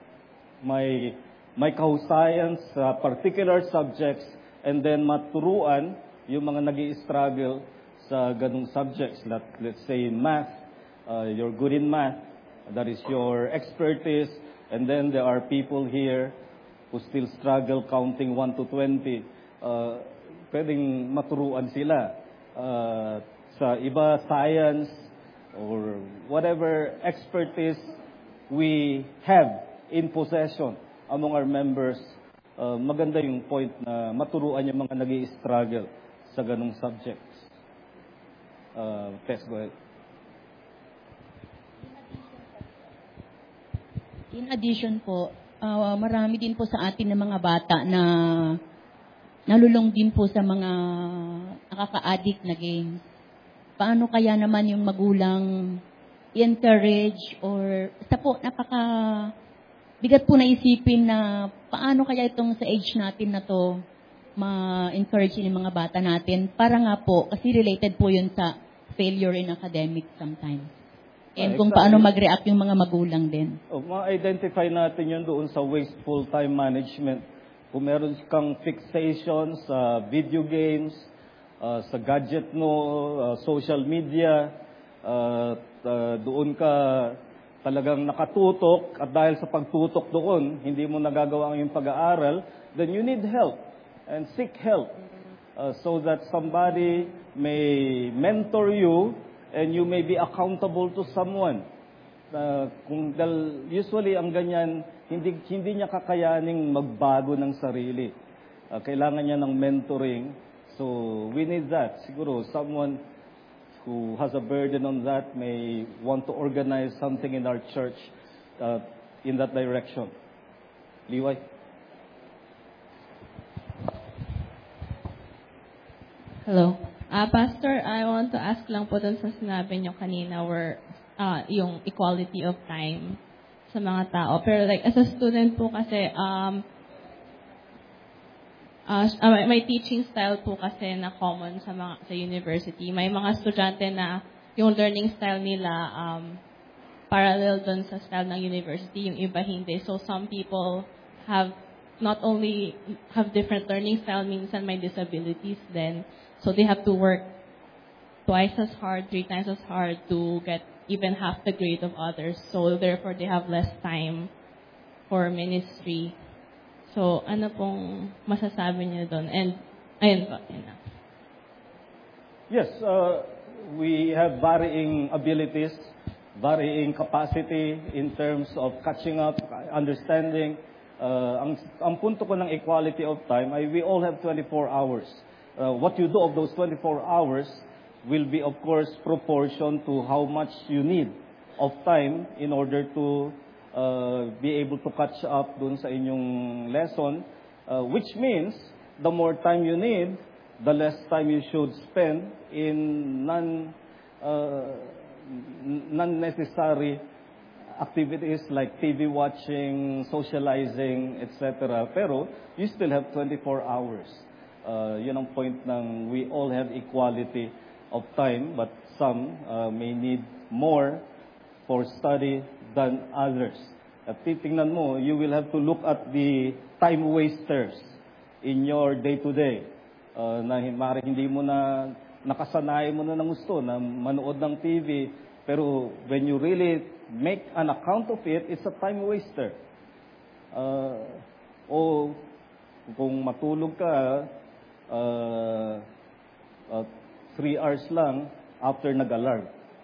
may kahusayan sa particular subjects and then maturuan yung mga nag-i-struggle sa ganung subjects. Let's say math, you're good in math, that is your expertise, and then there are people here who still struggle counting 1 to 20. Pwedeng maturuan sila sa iba, science, or whatever expertise we have in possession among our members. Maganda yung point na maturuan yung mga nag-i-struggle sa ganung subjects. Tess, go ahead. In addition po, marami din po sa atin ng mga bata na nalulong din po sa mga nakaka-addict na games. Paano kaya naman yung magulang i-encourage or basta po bigat po naisipin na paano kaya itong sa age natin na to ma-encourage yung mga bata natin para nga po, kasi related po yun sa failure in academics sometimes. And kung paano mag-react yung mga magulang din. Ma-identify natin yun doon sa wasteful time management. Kung meron kang fixation sa video games, sa gadget mo, social media, doon ka talagang nakatutok at dahil sa pagtutok doon, hindi mo nagagawa ang iyong pag-aaral, then you need help and seek help so that somebody may mentor you and you may be accountable to someone. Usually, ang ganyan, hindi niya kakayaning magbago ng sarili. Kailangan niya ng mentoring. So, we need that. Siguro, someone who has a burden on that may want to organize something in our church in that direction. Liway? Hello. Pastor, I want to ask lang po dun sa sinabi niyo kanina where yung equality of time sa mga tao. Pero like as a student po kasi may teaching style po kasi na common sa university. May mga estudyante na yung learning style nila parallel dun sa style ng university, yung iba hindi. So some people have not only have different learning style, minsan may disabilities then. So they have to work twice as hard, 3 times as hard to get even half the grade of others. So therefore, they have less time for ministry. So ano pong masasabi niyo doon? And ayun po. Yes, we have varying abilities, varying capacity in terms of catching up, understanding. Ang punto ko ng equality of time ay we all have 24 hours. What you do of those 24 hours will be, of course, proportion to how much you need of time in order to be able to catch up dun sa inyong lesson, which means the more time you need, the less time you should spend in non-necessary activities like TV watching, socializing, etc. Pero you still have 24 hours. Yun ang point ng we all have equality of time, but some may need more for study than others. At titingnan mo, you will have to look at the time wasters in your day-to-day. Na hindi mo na nakasanayan mo na ng gusto na manood ng TV, pero when you really make an account of it, it's a time waster. O kung matulog ka, 3 hours lang after nag-alarm.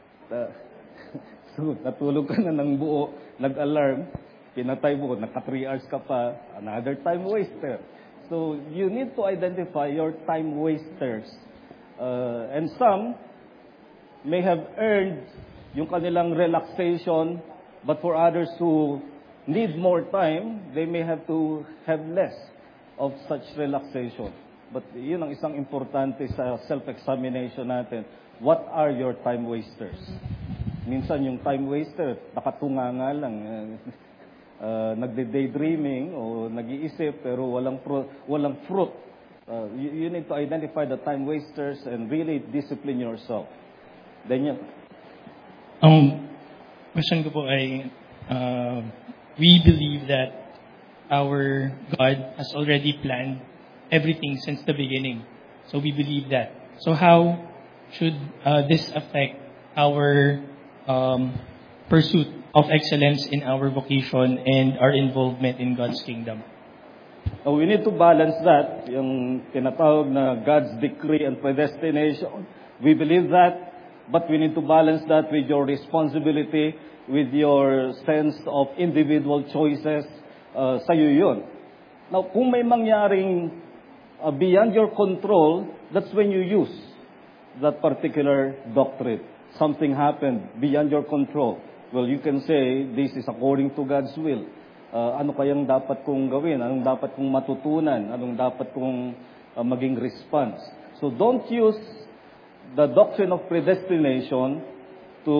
So, natulog ka na ng buo, nag-alarm, pinatay mo, naka 3 hours ka pa, another time waster. So, you need to identify your time wasters. And some may have earned yung kanilang relaxation, but for others who need more time, they may have to have less of such relaxation. But yun ang isang importante sa self-examination natin. What are your time wasters? Minsan yung time waster, nakatunganga lang, nagde-daydreaming o nag-iisip pero walang fruit You need to identify the time wasters and really discipline yourself. Daniel? Question ko po ay, we believe that our God has already planned everything since the beginning. So we believe that. So how should this affect our pursuit of excellence in our vocation and our involvement in God's kingdom? We need to balance that, yung tinatawag na God's decree and predestination. We believe that, but we need to balance that with your responsibility, with your sense of individual choices. Sa'yo yun. Now, kung may mangyaring beyond your control, that's when you use that particular doctrine. Something happened beyond your control. Well, you can say, this is according to God's will. Ano kayang dapat kong gawin? Anong dapat kong matutunan? Anong dapat kong maging response? So don't use the doctrine of predestination to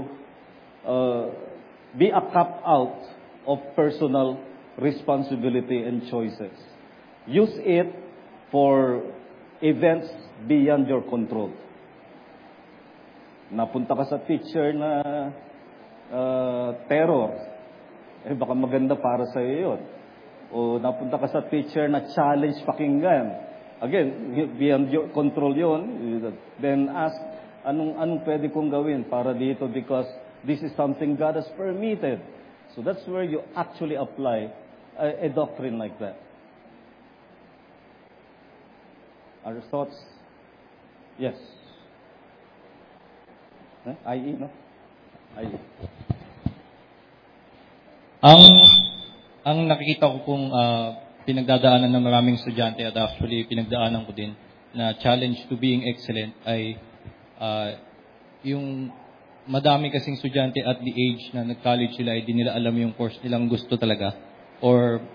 be a cop-out of personal responsibility and choices. Use it for events beyond your control. Napunta ka sa teacher na terror, baka maganda para sa iyo yun. O napunta ka sa teacher na challenge pakinggan. Again, beyond your control yun. Then ask, anong pwede kong gawin para dito, because this is something God has permitted. So that's where you actually apply a doctrine like that. Other thoughts? Yes. IE, no? IE. Ang nakikita ko pong pinagdadaanan ng maraming estudyante at actually pinagdaanan ko din na challenge to being excellent ay yung madami kasing estudyante at the age na nag-college sila ay di nila alam yung course nilang gusto talaga, or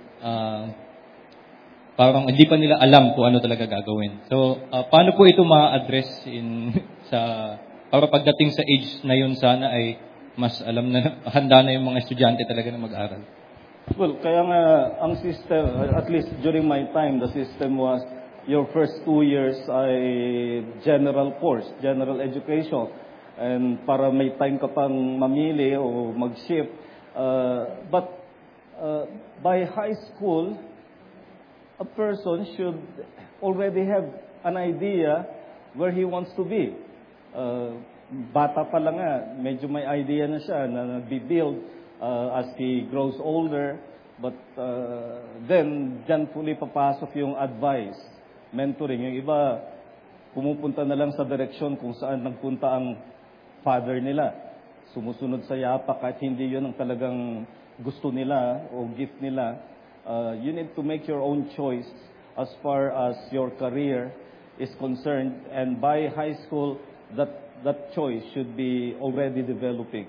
parang hindi pa nila alam kung ano talaga gagawin. So, paano po ito ma-address para pagdating sa age na yun sana ay mas alam na, handa na yung mga estudyante talaga na mag-aral? Well, kaya nga ang system, at least during my time, the system was your first 2 years ay general course, general education. And para may time ka pang mamili o mag-shift. But by high school, a person should already have an idea where he wants to be. Bata pa lang nga, medyo may idea na siya na nag-build as he grows older. But then, dyan fully papasok yung advice, mentoring. Yung iba, pumupunta na lang sa direksyon kung saan nagpunta ang father nila. Sumusunod sa yapa kahit hindi yun ang talagang gusto nila o gift nila. You need to make your own choice as far as your career is concerned. And by high school, that choice should be already developing.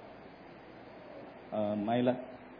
Myla?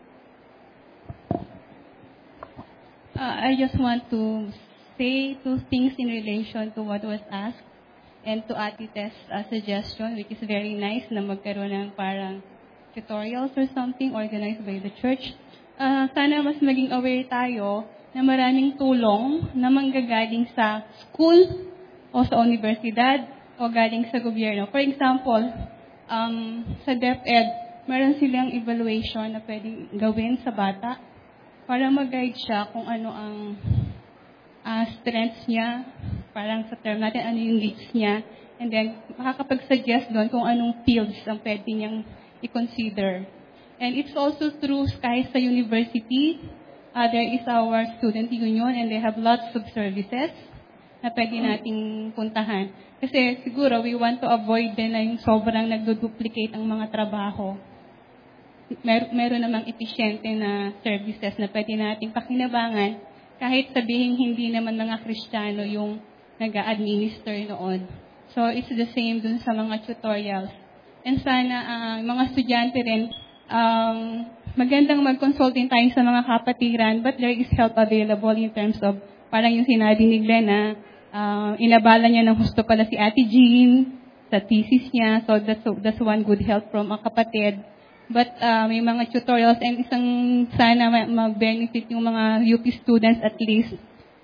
I just want to say 2 things in relation to what was asked and to Ate Tess' suggestion, which is very nice na magkaroon ng parang tutorials or something organized by the church. Sana mas maging aware tayo na maraming tulong na manggagaling sa school o sa universidad o galing sa gobyerno. For example, sa DepEd, meron silang evaluation na pwedeng gawin sa bata para mag-guide siya kung ano ang strengths niya, parang sa term natin, ano yung needs niya, and then makakapag-suggest doon kung anong fields ang pwede niyang i-consider. And it's also through kahit sa university, there is our student union and they have lots of services na pwede nating puntahan. Kasi siguro we want to avoid din na yung sobrang nagduduplicate ang mga trabaho. Meron namang episyente na services na pwede nating pakinabangan kahit sabihin hindi naman mga Kristiyano yung nag-a-administer noon. So it's the same dun sa mga tutorials. And sana mga estudyante rin, magandang mag-consult din tayo sa mga kapatiran, but there is help available in terms of, parang yung sinabi ni Glenn na inabala niya ng husto pala si Ate Jean sa thesis niya, so that's one good help from a kapatid. But may mga tutorials and isang sana mag-benefit yung mga UP students at least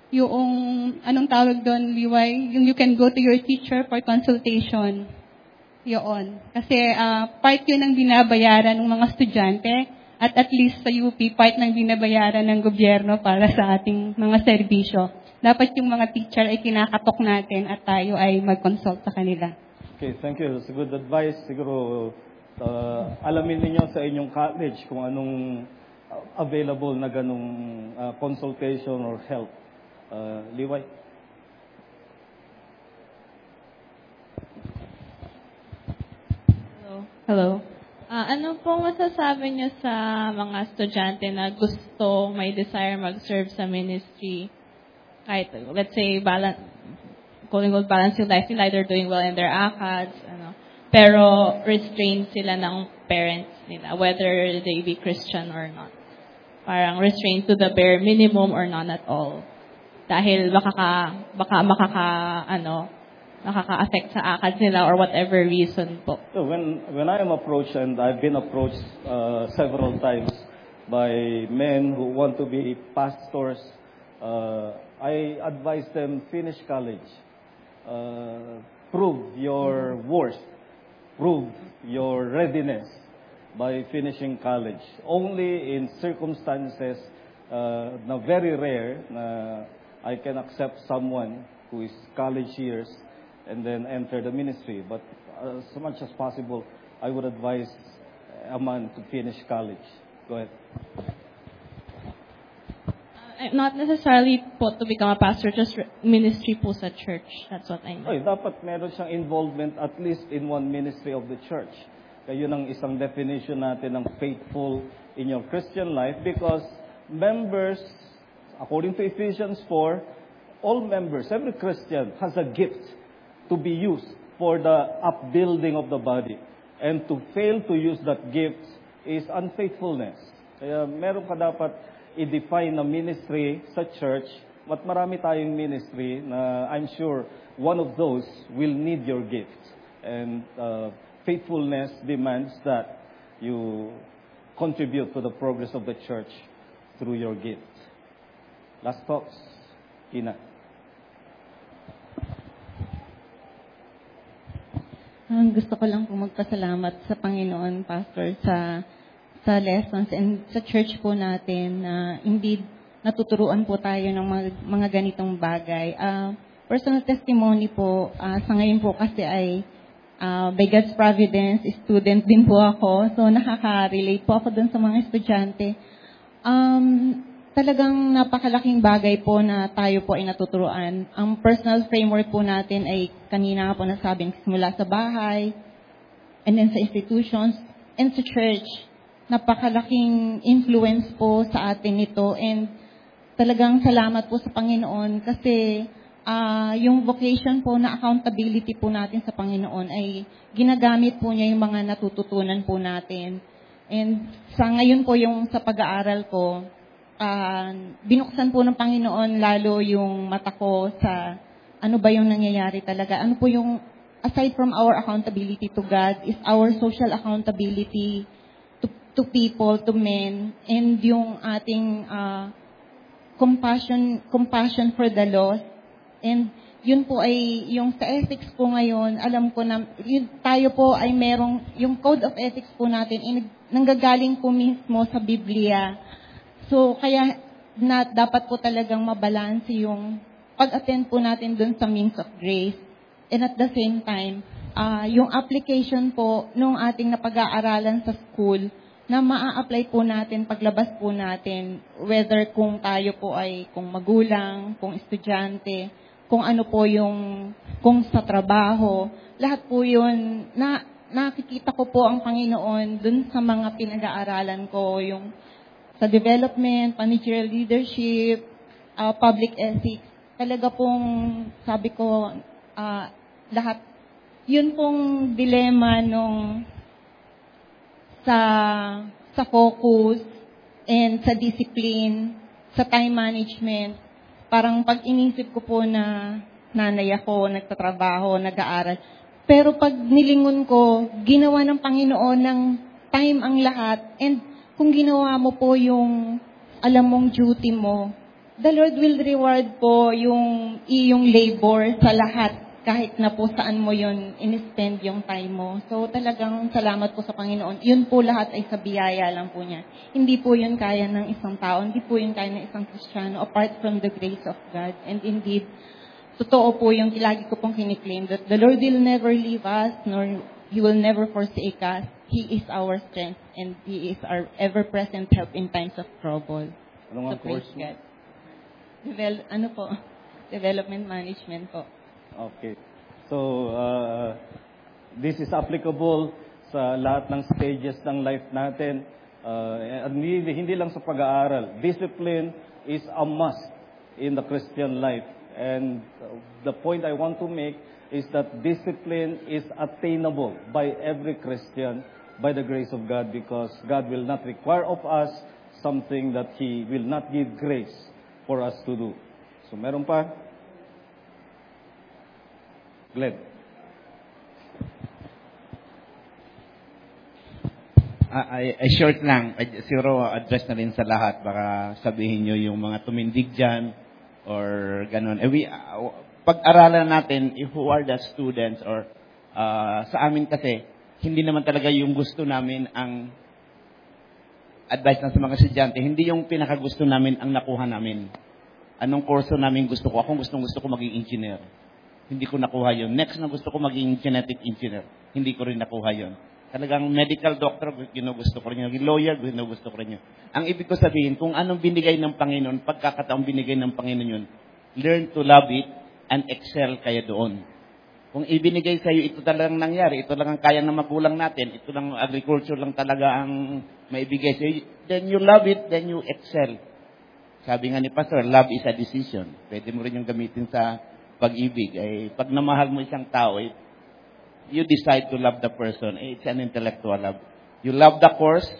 yung, anong tawag doon, Liway? Yung you can go to your teacher for consultation. Yun. Kasi part yun ng binabayaran ng mga estudyante at least sa UP, part ng binabayaran ng gobyerno para sa ating mga serbisyo. Dapat yung mga teacher ay kinakatok natin at tayo ay mag-consult sa kanila. Okay, thank you. That's a good advice. Siguro, alamin ninyo sa inyong college kung anong available na ganong consultation or help. Liway? Hello. Ano pong masasabi niyo sa mga estudyante na gusto, may desire mag-serve sa ministry? Kahit, let's say, balance yung life nila, either doing well in their ACADS, pero restrained sila ng parents nila, whether they be Christian or not. Parang restrained to the bare minimum or none at all. Dahil baka makaka-affect sa ACADS nila or whatever reason po. So when I am approached, and I've been approached several times by men who want to be pastors, I advise them finish college. Prove your worth. Prove your readiness by finishing college. Only in circumstances na very rare na I can accept someone who is college years and then enter the ministry. But as much as possible, I would advise a man to finish college. Go ahead. Not necessarily po to become a pastor, just ministry po sa church. That's what I mean. Dapat meron siyang involvement at least in one ministry of the church. Kaya yun ang isang definition natin ng faithful in your Christian life, because members, according to Ephesians 4, all members, every Christian has a gift to be used for the upbuilding of the body. And to fail to use that gift is unfaithfulness. Kaya meron ka dapat i-define na ministry sa church. At marami tayong ministry na I'm sure one of those will need your gift. And faithfulness demands that you contribute to the progress of the church through your gift. Last thoughts, Ina. Gusto ko lang po magpasalamat sa Panginoon, Pastor, sa lessons and sa church po natin na indeed natuturuan po tayo ng mga ganitong bagay. Personal testimony po, sa ngayon po kasi ay by God's providence, student din po ako. So nakaka-relate po ako dun sa mga estudyante. Talagang napakalaking bagay po na tayo po ay natuturuan. Ang personal framework po natin ay kanina po nasabing simula sa bahay, and then sa institutions, and sa church. Napakalaking influence po sa atin ito, and talagang salamat po sa Panginoon kasi yung vocation po na accountability po natin sa Panginoon ay ginagamit po niya yung mga natututunan po natin. And sa ngayon po yung sa pag-aaral ko, binuksan po ng Panginoon lalo yung mata ko sa ano ba yung nangyayari talaga. Ano po yung, aside from our accountability to God, is our social accountability to people, to men, and yung ating compassion for the lost. And yun po ay, yung sa ethics po ngayon, alam ko na, tayo po ay merong, yung code of ethics po natin, nanggagaling po mismo sa Biblia. So, kaya dapat po talagang mabalanse yung pag-attend po natin dun sa means of grace. And at the same time, yung application po nung ating napag-aaralan sa school na maa-apply po natin paglabas po natin, whether kung tayo po ay kung magulang, kung estudyante, kung ano po yung, kung sa trabaho, lahat po yun, nakikita ko po ang Panginoon dun sa mga pinag-aaralan ko, yung sa development, managerial leadership, public ethics. Talaga pong, sabi ko, lahat, yun pong dilema nung sa focus and sa discipline, sa time management. Parang pag inisip ko po na nanay ako, nagtatrabaho, nag-aaral. Pero pag nilingon ko, ginawa ng Panginoon ng time ang lahat. And kung ginawa mo po yung alam mong duty mo, the Lord will reward po yung iyong labor sa lahat, kahit na po saan mo yun in-spend yung time mo. So talagang salamat po sa Panginoon. Yun po lahat ay sa biyaya lang po niya. Hindi po yun kaya ng isang tao, hindi po yun kaya ng isang Kristiyano apart from the grace of God. And indeed, totoo po yung lagi ko pong kiniklaim that the Lord will never leave us, nor He will never forsake us. He is our strength and He is our ever-present help in times of trouble. Ano nga So praise course? God. Development management po. Okay. So, this is applicable sa lahat ng stages ng life natin. Hindi lang sa pag-aaral. Discipline is a must in the Christian life. And the point I want to make is that discipline is attainable by every Christian by the grace of God, because God will not require of us something that He will not give grace for us to do. So, meron pa? Glenn. Short lang. Siguro address na rin sa lahat. Baka sabihin nyo yung mga tumindig dyan or ganun. Pag-aralan natin, who are the students or sa amin kasi, hindi naman talaga yung gusto namin ang advice na sa mga estudyante. Hindi yung pinakagusto namin ang nakuha namin. Anong kurso namin gusto ko? Ako gusto ko maging engineer. Hindi ko nakuha yun. Next na gusto ko maging genetic engineer. Hindi ko rin nakuha yun. Talagang medical doctor, ginugusto ko rin yun. Lawyer, ginugusto ko rin yun. Ang ibig ko sabihin, kung anong binigay ng Panginoon, pagkakataong binigay ng Panginoon yun, learn to love it and excel kaya doon. Kung ibinigay sa iyo, ito talagang nangyari, ito lang ang kaya ng magulang natin, ito lang agriculture lang talaga ang maibigay sa iyo, then you love it, then you excel. Sabi nga ni Pastor, love is a decision. Pwede mo rin yung gamitin sa pag-ibig. Pag namahal mo isang tao, you decide to love the person. It's an intellectual love. You love the course.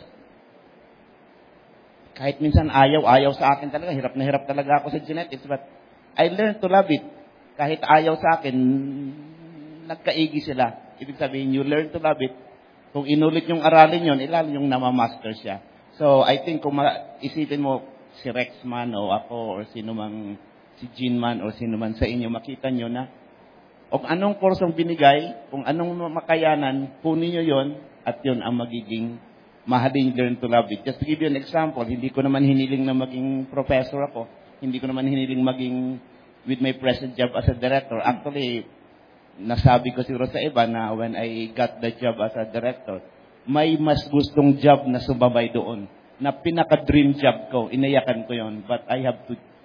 Kahit minsan ayaw sa akin talaga. Hirap na hirap talaga ako sa genetics. But I learned to love it. Kahit ayaw sa akin, nagkaigi sila. Ibig sabihin, you learn to love it. Kung inulit yung aralin yun, ilan yung namamaster siya. So, I think kung isipin mo, si Rex man o ako or sino mang si Jean man o sino man sa inyo, makita nyo na kung anong kursong binigay, kung anong makayanan, kunin nyo yon at yun ang magiging mahalin learn to love it. Just to give you an example, hindi ko naman hiniling na maging professor ako. Hindi ko naman hiniling maging with my present job as a director. Actually, nasabi ko siguro sa iba na when I got the job as a director, may mas gustong job na sumabay doon. Na pinaka-dream job ko, inayakan ko yon. But I have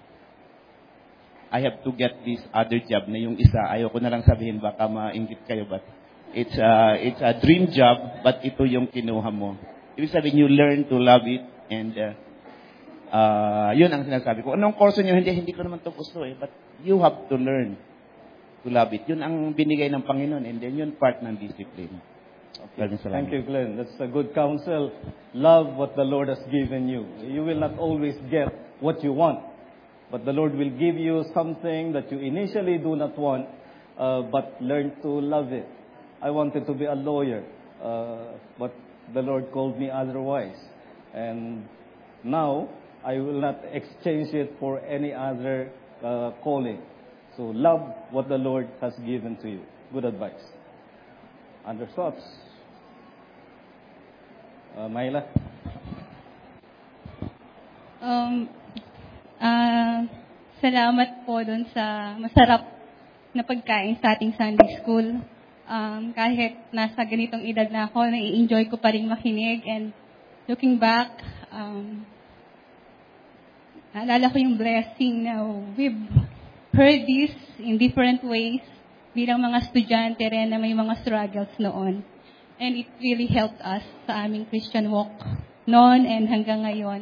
to get this other job na yung isa. Ayoko na lang sabihin, baka maingit kayo. But it's a dream job, but ito yung kinuha mo. Ibig sabihin, you learn to love it. And yun ang sinasabi ko. Anong kurso nyo? Hindi ko naman ito gusto But you have to learn to love it. Yun ang binigay ng Panginoon. And then yun part ng discipline. Okay. Thank you, Glenn. That's a good counsel. Love what the Lord has given you. You will not always get what you want. But the Lord will give you something that you initially do not want, but learn to love it. I wanted to be a lawyer, but the Lord called me otherwise. And now, I will not exchange it for any other calling. So love what the Lord has given to you. Good advice. Other thoughts? Myla? Salamat po dun sa masarap na pagkain sa ating Sunday School. Kahit nasa ganitong edad na ako, nai-enjoy ko pa rin makinig. And looking back, naalala ko yung blessing na we've heard this in different ways bilang mga estudyante rin na may mga struggles noon. And it really helped us sa aming Christian walk noon and hanggang ngayon.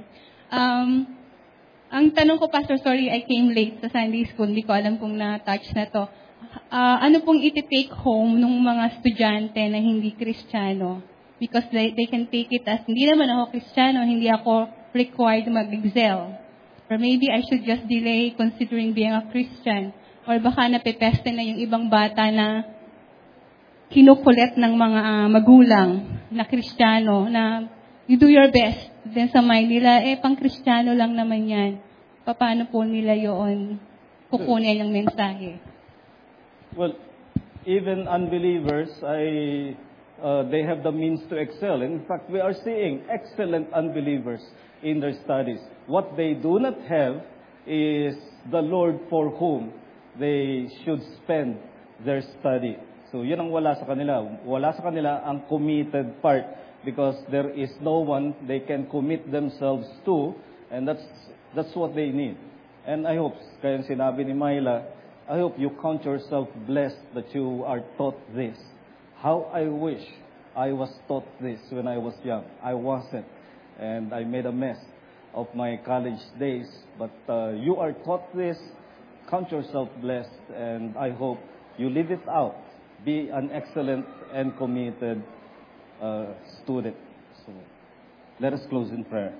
Ang tanong ko, Pastor, sorry, I came late sa Sunday School. Hindi ko alam kung na-touch na to. Ano pong iti-take home ng mga estudyante na hindi Kristiyano? Because they can take it as, hindi naman ako Kristiyano, hindi ako required mag-excel. Or maybe I should just delay considering being a Christian. Or baka napepeste na yung ibang bata na kinukulit ng mga magulang na Kristiyano, na you do your best. Then sa mind nila, pang Kristiyano lang naman yan. paano po nila yon kukunin ang mensahe? Well, even unbelievers, they have the means to excel. In fact, we are seeing excellent unbelievers in their studies. What they do not have is the Lord for whom they should spend their study. So, yun ang wala sa kanila. Wala sa kanila ang committed part because there is no one they can commit themselves to, and that's what they need. And I hope, kaya sinabi ni Myla, I hope you count yourself blessed that you are taught this. How I wish I was taught this when I was young. I wasn't, and I made a mess of my college days. But you are taught this. Count yourself blessed, and I hope you live it out. Be an excellent and committed student. So, let us close in prayer.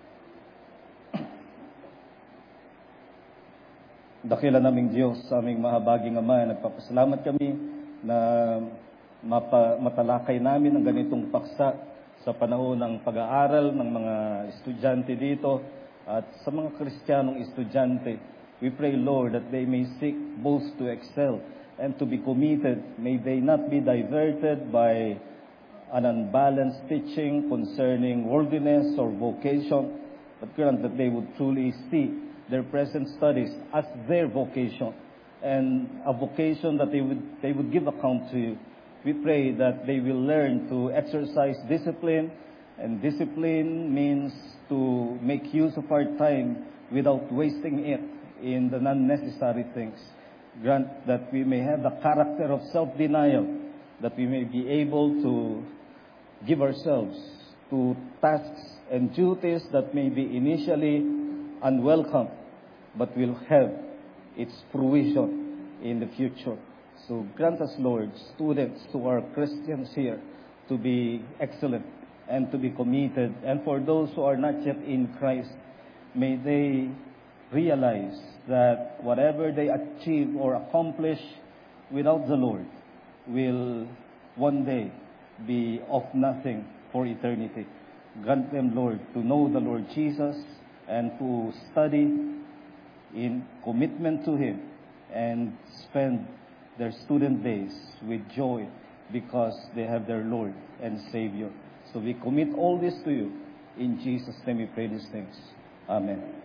Dakila naming Diyos, aming mahabaging Ama, nagpapasalamat kami na matalakay namin ang ganitong paksa sa panahon ng pag-aaral ng mga estudyante dito at sa mga Kristiyanong estudyante. We pray, Lord, that they may seek both to excel and to be committed. May they not be diverted by an unbalanced teaching concerning worldliness or vocation, but grant that they would truly see their present studies as their vocation and a vocation that they would give account to you. We pray that they will learn to exercise discipline, and discipline means to make use of our time without wasting it in the unnecessary things. Grant that we may have the character of self-denial, that we may be able to give ourselves to tasks and duties that may be initially unwelcome, but will have its fruition in the future. So grant us, Lord, students who are Christians here, to be excellent and to be committed. And for those who are not yet in Christ, may they realize that whatever they achieve or accomplish without the Lord will one day be of nothing for eternity. Grant them, Lord, to know the Lord Jesus and to study in commitment to Him and spend their student days with joy because they have their Lord and Savior. So we commit all this to you. In Jesus' name we pray these things. Amen.